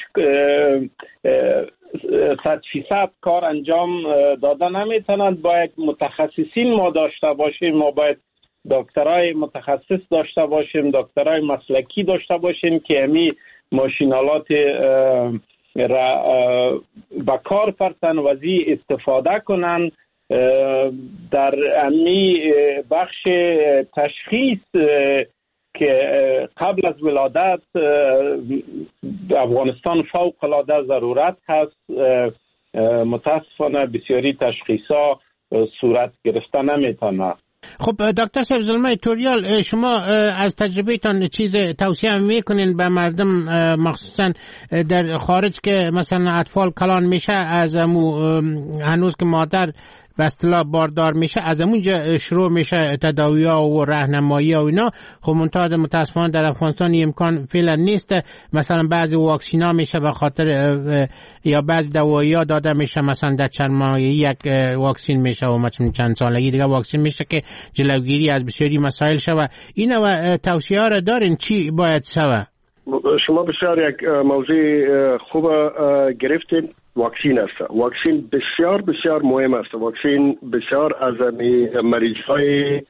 صد فیصد کار انجام داده نمیتونند. باید متخصصین ما داشته باشیم، ما باید دکترای متخصص داشته باشیم، دکترای مسلکی داشته باشیم که همی ماشینالات را به کار فرسن و زی استفاده کنن. در امی بخش تشخیص که قبل از ولادت افغانستان فوق العاده ضرورت هست، متاسفانه بسیاری تشخیصا صورت گرفته نمیتونه. خب دکتر صاحب زلمه توریال، شما از تجربهتان چیز توصیه میکنین به مردم مخصوصا در خارج که مثلا اطفال کلان میشه، از هنوز که مادر به اصطلاح باردار میشه از اونجا شروع میشه تداوی ها و راهنمایی و اینا؟ خب منتها متاسفانه در افغانستان امکان فعلا نیست. مثلا بعضی واکسین ها میشه به خاطر یا بعضی دوایی ها داده میشه، مثلا در چند ماه یک واکسین میشه و مثلا چند سالگی دیگه واکسین میشه که جلوگیری از بسیاری مسائل شوه. اینا و توصیه ها را دارین چی باید شوه؟ شما بسیار یک موضوع خوب گرفتید. واکسین است. واکسین بسیار بسیار مهم است. واکسین بسیار از مریض های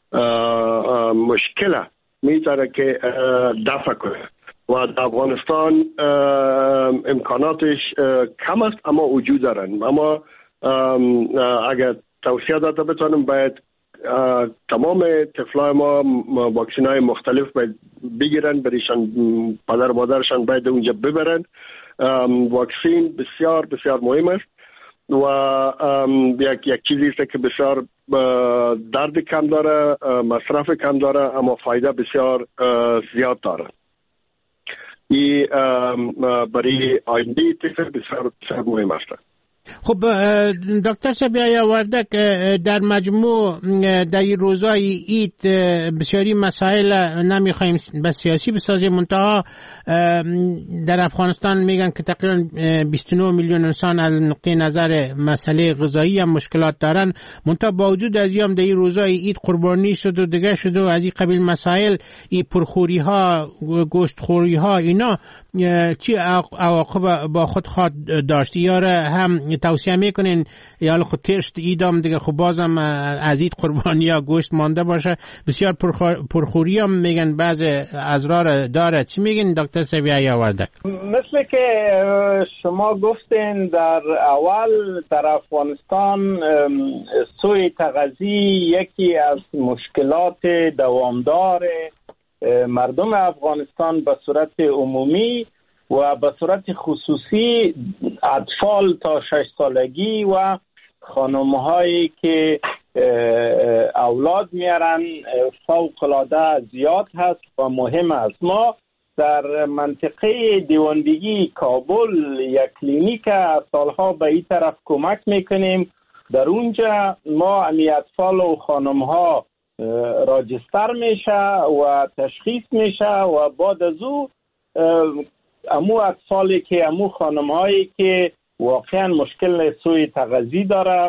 مشکل میتونه که دفع کنه و در افغانستان امکاناتش کم است اما وجود دارن. اما اگر توصیه داده بتونم باید تمام طفلای ما واکسین های مختلف باید بگیرن، بریشان پدر و مادرشان باید اونجا ببرن. واکسین بسیار بسیار مهم است و یک یک چیزی است که بسیار درد کم داره، مصرف کم داره اما فایده بسیار زیاد داره. این برای آینده طفل بسیار بسیار مهم است. خب دکتر صاحب یحیی وردک، در مجموع در این روزهای عید بسیاری مسائل نمیخوایم بس سیاسی بسازیم، منتها در افغانستان میگن که تقریبا بیست و نه میلیون انسان از نقطه نظر مسئله غذایی هم مشکلات دارن، منتها با وجود از این در این روزهای عید قربانی شد و دیگه شد و از این قبیل مسائل، این پرخوری ها، گوشت خوری ها، اینا چی عواقب با خود خواهد داشت؟ یا هم توصیه میکنین یا خود ترشت ایدام دیگه خب بازم از این قربانی ها گوشت مانده باشه؟ بسیار پرخوری هم میگن بعض ازرار داره. چی میگین دکتر سویایی آوردک؟ مثل که شما گفتین در اول در افغانستان سوء تغذیه یکی از مشکلات دوامدار مردم افغانستان به صورت عمومی و به صورت خصوصی اطفال تا شش سالگی و خانم‌هایی که اولاد میارن فوق‌العاده زیاد هست و مهم است. ما در منطقه دیواندگی کابل یک کلینیک سالها به این طرف کمک میکنیم. در اونجا ما امی اطفال و خانم‌ها راجستر میشه و تشخیص میشه و بعد از او امو اطفالی که امو خانم‌هایی که واقعا مشکل سوء تغذیه داره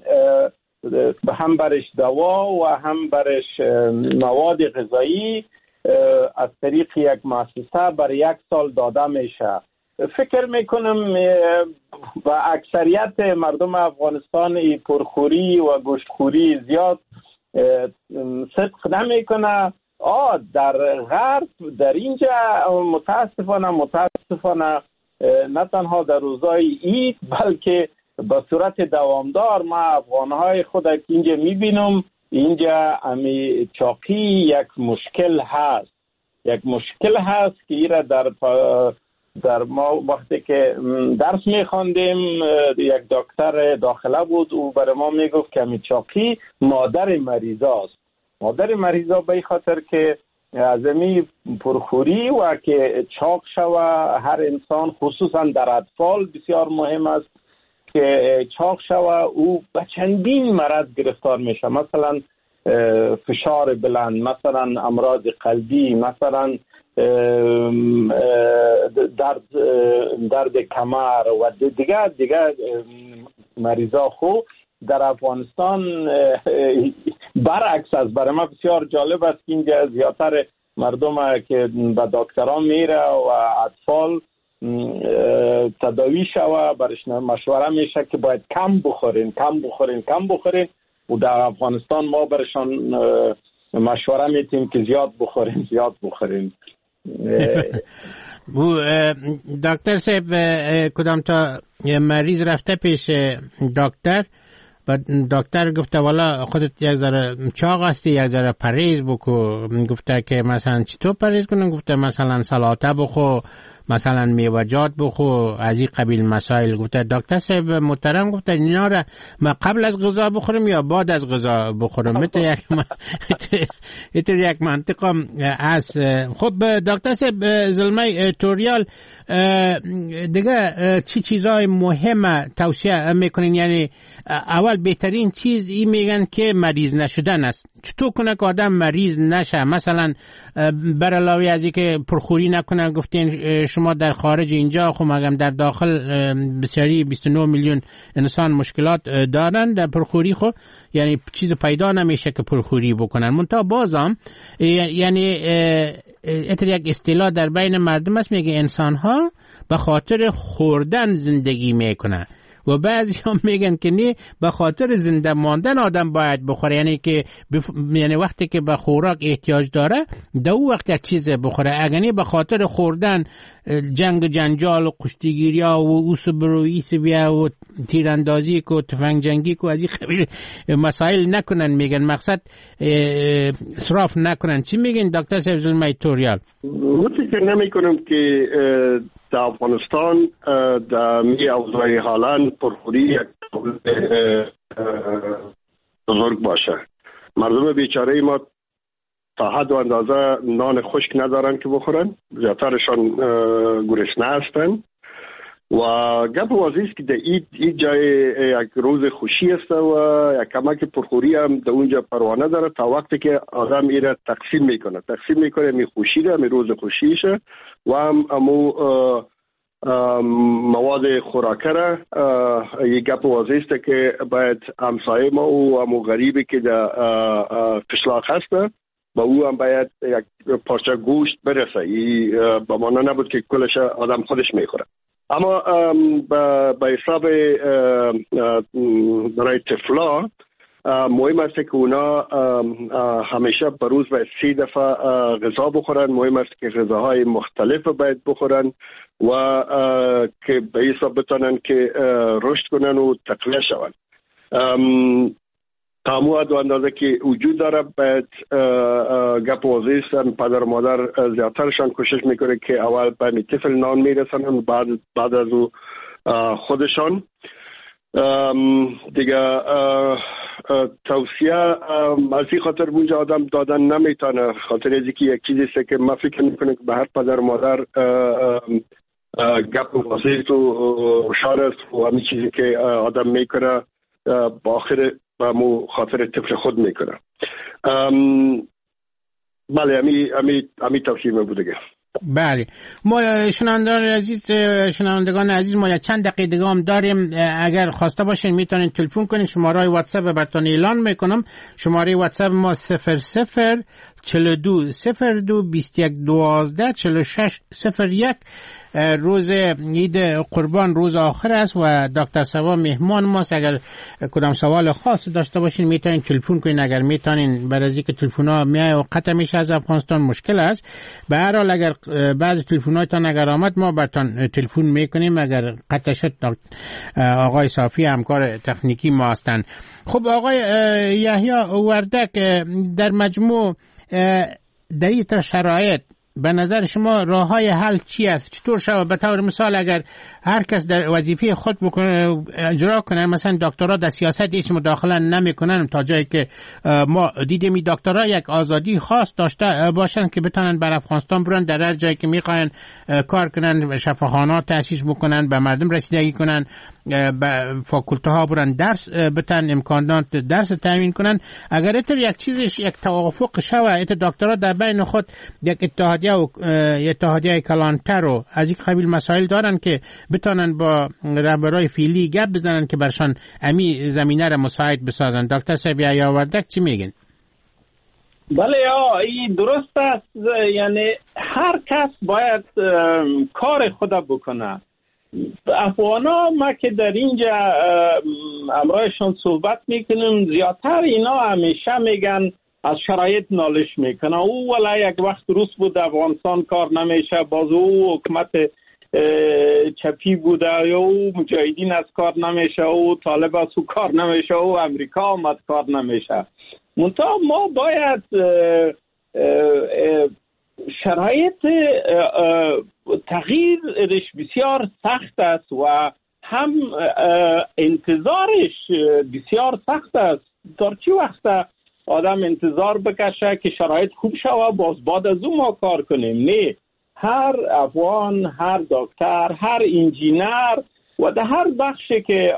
هم برش دوا و هم برش مواد غذایی از طریق یک مؤسسه برای یک سال داده میشه. فکر میکنم و اکثریت مردم افغانستان پرخوری و گوشتخوری زیاد صدق نمیکنه. آه در غرب در اینجا متاسفانه متاسفانه نه تنها در روزهای عید بلکه به صورت دوامدار ما افغانهای خود که اینجا میبینم اینجا امی چاقی یک مشکل هست یک مشکل هست که ایره در در ما وقتی که درس میخواندیم یک دکتر داخله بود او برای ما میگفت که امی چاقی مادر مریضاست. مادر مریضا به خاطر که از امی پرخوری و که چاق شوه هر انسان خصوصا در اطفال بسیار مهم است که چاق شوه او به چندین مرض گرفتار میشه، مثلا فشار بلند، مثلا امراض قلبی، مثلا درد درد کمر و دیگه دیگه مریضا. خوب در افغانستان برعکس است. برای ما بسیار جالب است که اینجا زیادتر مردم که به دکتران میره و اطفال تداوی شوه برش مشوره میشه که باید کم بخورین کم بخورین کم بخورین و در افغانستان ما برشان مشوره میتیم که زیاد بخورین زیاد بخورین. دکتر صاحب کدام تا مریض رفته پیش دکتر و دکتر گفته والا خودت یک ذره چاق هستی یک ذره پرهیز بکو. گفته که مثلا چطور پرهیز کنم؟ گفته مثلا سلاطه بخو، مثلا میوجات بخو، از این قبیل مسائل. گفته دکتر صاحب محترم گفته اینا را ما قبل از غذا بخورم یا بعد از غذا بخورم؟ مت یک اتر یک منطقه از. خب دکتر صاحب زلمه توریال دیگه چی چیزای مهمه توصیه میکنین؟ یعنی اول بهترین چیز این میگن که مریض نشدن است. چطور کنه که آدم مریض نشه؟ مثلا بر علاوه از اینکه پرخوری نکنه، گفتین شما در خارج اینجا خب مگم در داخل بسیاری بیست و نه میلیون انسان مشکلات دارن در پرخوری، خب یعنی چیز پیدا نمیشه که پرخوری بکنن. منتها بازم یعنی اتر یک اصطلاح در بین مردم است میگه انسان ها به خاطر خوردن زندگی میکنن و بعضی هم میگن که نه به خاطر زنده ماندن آدم باید بخوره. یعنی که بف... یعنی وقتی که به خوراک احتیاج داره دو وقت یک چیز بخوره. اگر نه به خاطر خوردن جنگ جنجال و کشتیگیری ها و اوس برویس بیا و تیراندازی کو تفنگ جنگی کو از این قبیل مسائل نکنن. میگن مقصد اسراف نکنن. چی میگن دکتر صاحب زلمه توریال؟ فکر نمی کنم که در افغانستان در می اوضاع حالا پرخوری بزرگ باشه. مردم بیچاره ما تا حد و اندازه نان خشک ندارن که بخورن، زیادترشان گرسنه هستن و گپ واضح است که در این جای یک روز خوشی است و یک کمک پرخوری هم در اونجا پروانه داره تا وقتی که آدم ایره تقسیم میکنه تقسیم میکنه می خوشی ده می روز خوشیشه و هم امو مواد خوراکه را یک گپ واضح است که باید همسایه ما و امو غریبی که در قشلاق هسته با او هم باید یک پارچه گوشت برسه. این با مانا نبود که کلش آدم خودش میخوره. اما به حساب برای طفلا مهم است که اونا همیشه به روز به سی دفعه غذا بخورن. مهم است که غذاهای مختلف باید بخورن و که به حساب بتونن که رشد کنن و تقویه شون. تامو دو اندازه که وجود داره باید گپ واضح است. پدر و مادر زیادترشان کوشش میکنه که اول به طفل نان میرسنن بعد بعد از او خودشان. دیگه توصیه از این خاطر اونجا آدم دادن نمیتونه، خاطر از که یک چیزی است که من فکر میکنم که به هر پدر و مادر گپ واضح و روشن است و همین چیزی که آدم میکنه با آخر با مو خاطر طفل خود میکنه. بله امی امی امی توصیه من بوده. بله ما شنوندگان عزیز شنوندگان عزیز ما چند دقیقه دیگه هم داریم. اگر خواسته باشین میتونین تلفن کنین. شماره واتساپ براتون اعلان میکنم. شماره واتساپ ما صفر صفر چهل و دو صفر دو بیست و یک دوازده چهل و شش صفر یک. روز عید قربان روز آخر است و دکتر صبا مهمان ماست. اگر کدام سوال خاص داشته باشین میتونین تلفن کنین. اگر میتونین برای اینکه تلفن‌ها میای و قطع میشه از افغانستان مشکل است. به هر حال اگر بعد تلفن‌هایتان اگر آمد ما براتون تلفن میکنیم. اگر قطع شد آقای صافی همکار تکنیکی ما هستند. خب آقای یحیی وردک در مجموع در این شرایط به نظر شما راه‌های حل چی است؟ چطور شود؟ به طور مثال اگر هر کس در وظیفه خود بکنه اجرا کنه، مثلا دکترها در سیاست هیچ مداخله نمیکنن تا جایی که ما دیدیم این دکترها یک آزادی خاص داشته باشن که بتونن بر افغانستان برن در هر جایی که میخواین کار کنن، شفاخانات تأسیس بکنن، به مردم رسیدگی کنن، به فاکولته ها برن درس بتن، امکانات درس تامین کنن. اگر اتر یک چیزش یک توافق شوه، ات دکترها در بین خود یک اتحادیه و اتحادیه کلانتر رو از این قبیل مسائل دارن که بتونن با رهبرای فعلی گپ بزنن که برشان امی زمینه را مساعد بسازن. دکتر صاحب یحیی وردک چی میگن؟ بله یا این درست است. یعنی هر کس باید کار خود بکنه. افغانا ما که در اینجا امرایشان صحبت میکنیم زیادتر اینا همیشه میگن از شرایط نالش میکنه. او ولی یک وقت روس بود افغانستان کار نمیشه، باز او حکمت چپی بوده، یا او مجاهدین از کار نمیشه، او طالب از او کار نمیشه، او امریکا آمد کار نمیشه. منتها ما باید شرایط تغییرش بسیار سخت است و هم انتظارش بسیار سخت است. در چی وقت آدم انتظار بکشه که شرایط خوب شود باز بعد از اون ما کار کنیم؟ نه، هر افغان، هر دکتر، هر انجینر و در هر بخشی که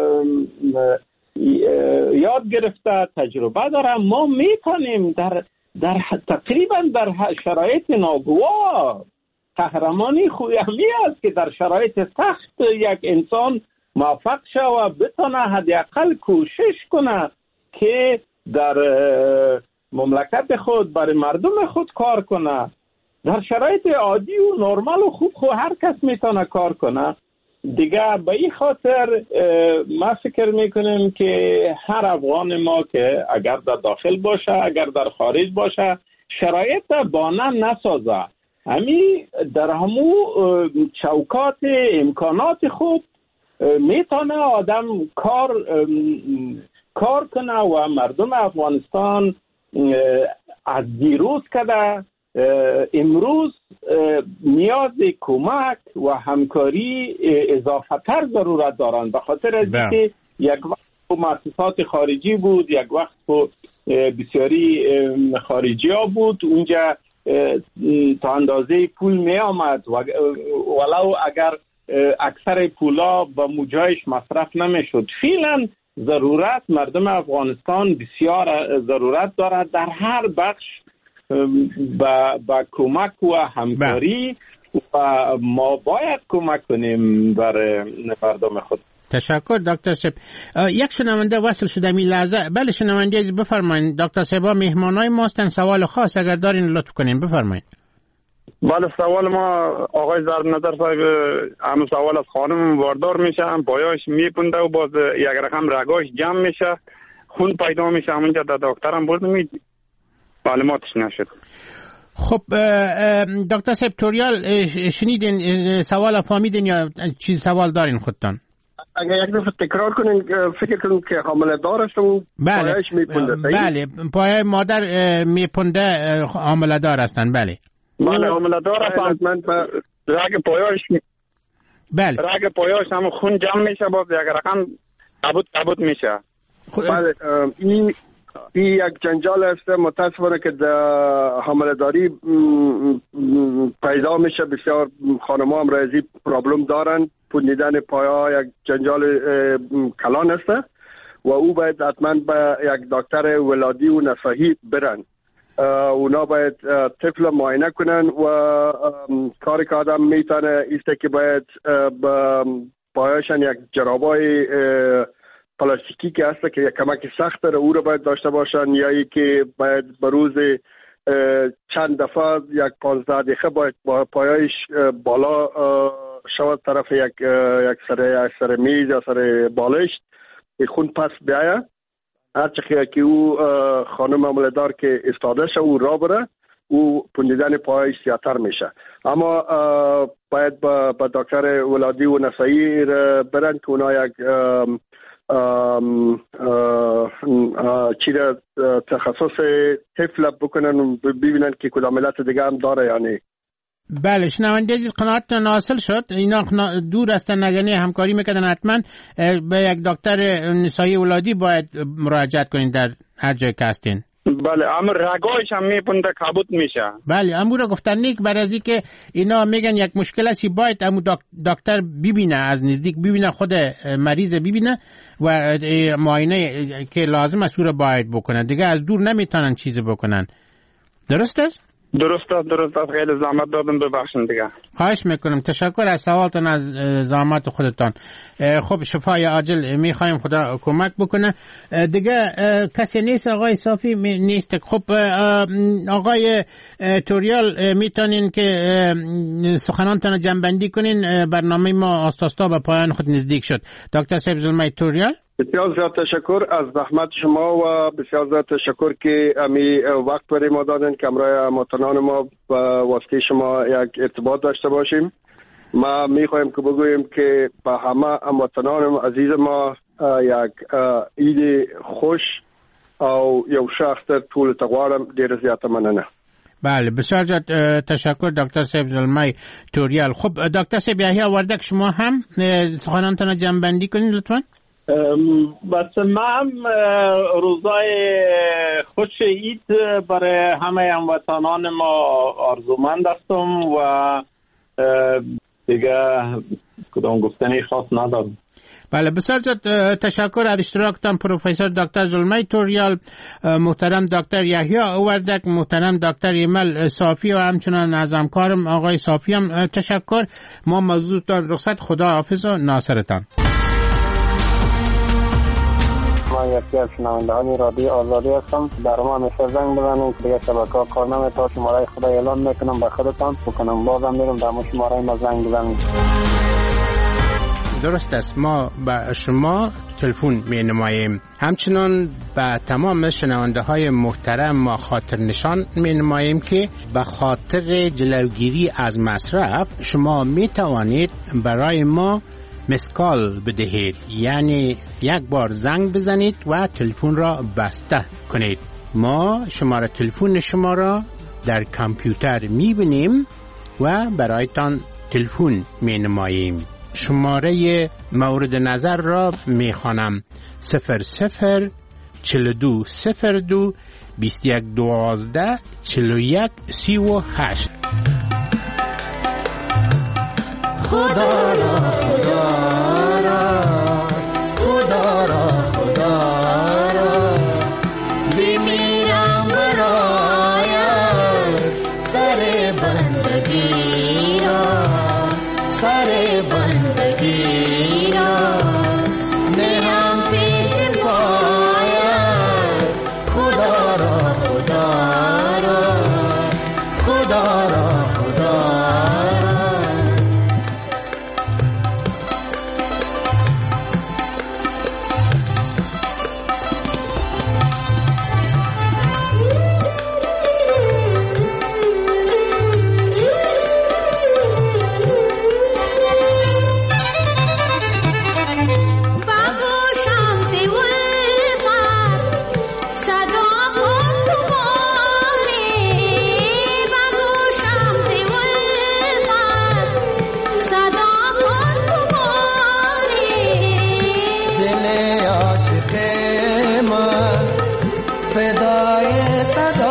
یاد گرفته تجربه داره، ما میتونیم در در تقریبا در شرایط ناگوار قهرمانی خوبی است که در شرایط سخت یک انسان موفق شود و بتونه حداقل کوشش کنه که در مملکت خود برای مردم خود کار کنه. در شرایط عادی و نرمال و خوب خود هر کس میتونه کار کنه دیگه. به این خاطر ما فکر میکنیم که هر افغان ما که اگر در داخل باشه اگر در خارج باشه شرایط بانه نسازه، همی در همو چوکات امکانات خود میتونه آدم کار کار کنه و مردم افغانستان از دیروز کده امروز نیاز کمک و همکاری اضافه تر ضرورت دارند، به خاطر از اینکه یک وقت مؤسسات خارجی بود، یک وقت بسیاری خارجی ها بود، اونجا تا اندازه پول می آمد و ولو اگر اکثر پولا با مجایش مصرف نمی شد. فعلا ضرورت مردم افغانستان بسیار ضرورت دارد در هر بخش با, با کمک و همکاری و ما باید کمک کنیم برای مردم خود. تشکر دکتر صاحب. یک شنونده وصل شده می لحظه. بله شنونده از بفرمایید. دکتر صاحب مهمانای ما هستن، سوال خاص اگر دارین لطف کنین بفرمایید. بله سوال ما آقای ضرب نظر صاحب همون سوال از خانم واردار میشه، پایاش میپنده و باز یک رقم رگاش جمع میشه، خون پیدا میشه. همونجا در دکترم بردم معلوماتش نشد. خب دکتر صاحب توریال شنیدین سوال فهمیدین یا چیز سوال دارین خودتان؟ اگر یک دفعه تکرار کنین فکر کنم که حامله دار هستم. بله پایش میپنده. بله پایه مادر میپنده حامله دار هستن. بله بله حامله دار هستن. من رگ پایاش بله رگ پایاش هم خون جمع میشه، باز یک رقم کبود کبود میشه. بله این این یک جنجال است متاسفانه که در حامله داری پیدا میشه. بسیار خانم‌ها هم رازی پرابلم دارن. پوندیدن پایا یک جنجال کلان است و او باید حتما به یک دکتر ولادی و نسایی برن. اونا باید طفل معاینه کنن و کاری که آدم میتونه ایسته که باید پایاشن یک جرابای پلاستیکی که هست که یک کمک سخت داره او رو باید داشته باشن، یا ای که باید بروز چند دفعه یک پانزده دقیقه باید با پایایش بالا شود طرف یک یک سر یک سر میز یا سر بالشت خون پس بیایه. هر چقدر که او خانم حامله دار که استاده شه او را بره او پوندیدن پایش زیادتر میشه. اما باید با دکتر ولادی و نسایی برن که اونا یک چی را تخصص طفل بکنن و ببینن که کدام علت دیگه هم داره یا نه. بله شنونده عزیز قناعتتان حاصل شد. اینا دور هستن نگنه همکاری میکردن حتما به یک دکتر نسایی ولادی باید مراجعت کنین در هر جای که هستین. بله اما رگایش هم میپنده کبود میشه. بله امو را گفتن نیک بر از که اینا میگن یک مشکل هستی باید امو دکتر ببینه، از نزدیک ببینه، خود مریض ببینه و معاینه که لازم است او را باید بکنه. دیگه از دور نمیتونن چیزی بکنن. درست است؟ درست است درست است. خیلی زحمت دادم، ببخشید دیگه. خواهش میکنم. تشکر از سوالتون، از زحمت خودتان. خب شفای عاجل میخوایم، خدا کمک بکنه. دیگه کسی نیست آقای صافی نیست. خب آقای توریال میتونین که سخنانتان جنبندی کنین؟ برنامه ما آستاستا به پایان خود نزدیک شد. دکتر صاحب زلمه توریال بسیار زیاد تشکر از زحمت شما و بسیار زیاد تشکر که امی وقت برای ما دادن که امرای هموطنان ما با واسطه شما یک ارتباط داشته باشیم. ما میخوایم که بگوییم که با همه هموطنان عزیز ما یک عید خوش او یو شخص در طول تقوارم دیر زیاد مننه. بله بسیار زیاد تشکر دکتر صاحب زلمه توریال. خب دکتر صاحب یحیی وردک شما هم سخنانتان جنبندی کنید لطفاً. بس من هم روزای خوش عید برای همه هموطنان ما آرزومند هستم و دیگه کدام گفتنی خاص ندارم. بله بسیار زیاد تشکر از اشتراکتان پروفسور دکتر زلمه توریال، محترم دکتر یحیی وردک، محترم دکتر ایمل صافی و همچنان از همکارم آقای صافی هم تشکر. ما موضوعتان رخصت، خدا حافظ و ناصرتان. من یکی از شنوندهان رادیو آزادی هستم. در ما همیشه زنگ بزنید دیگه شبکه ها کار نمی‌کنه. شماره خدا اعلام میکنم به خودتان بکنم بازم میرم در شماره ما زنگ بزنید. درست است، ما به شما تلفن می نماییم. همچنان به تمام شنونده های محترم ما خاطر نشان می نماییم که به خاطر جلوگیری از مصرف شما می توانید برای ما مسکال بدهید، یعنی یک بار زنگ بزنید و تلفن را بسته کنید. ما شماره تلفن شما را در کامپیوتر می بینیم و برایتان تلفن می نماییم. شماره مورد نظر را می خوانم: صفر صفر چل دو صفر دو بیست یک دوازده چل و یک سی و هشت. خدا را خدا را خدا را خدا را بمیرم برایت سر بندگی را سر بندگی را نهم پیش پایت خدا را خدا را خدا را خدا عاشق من فدای صدا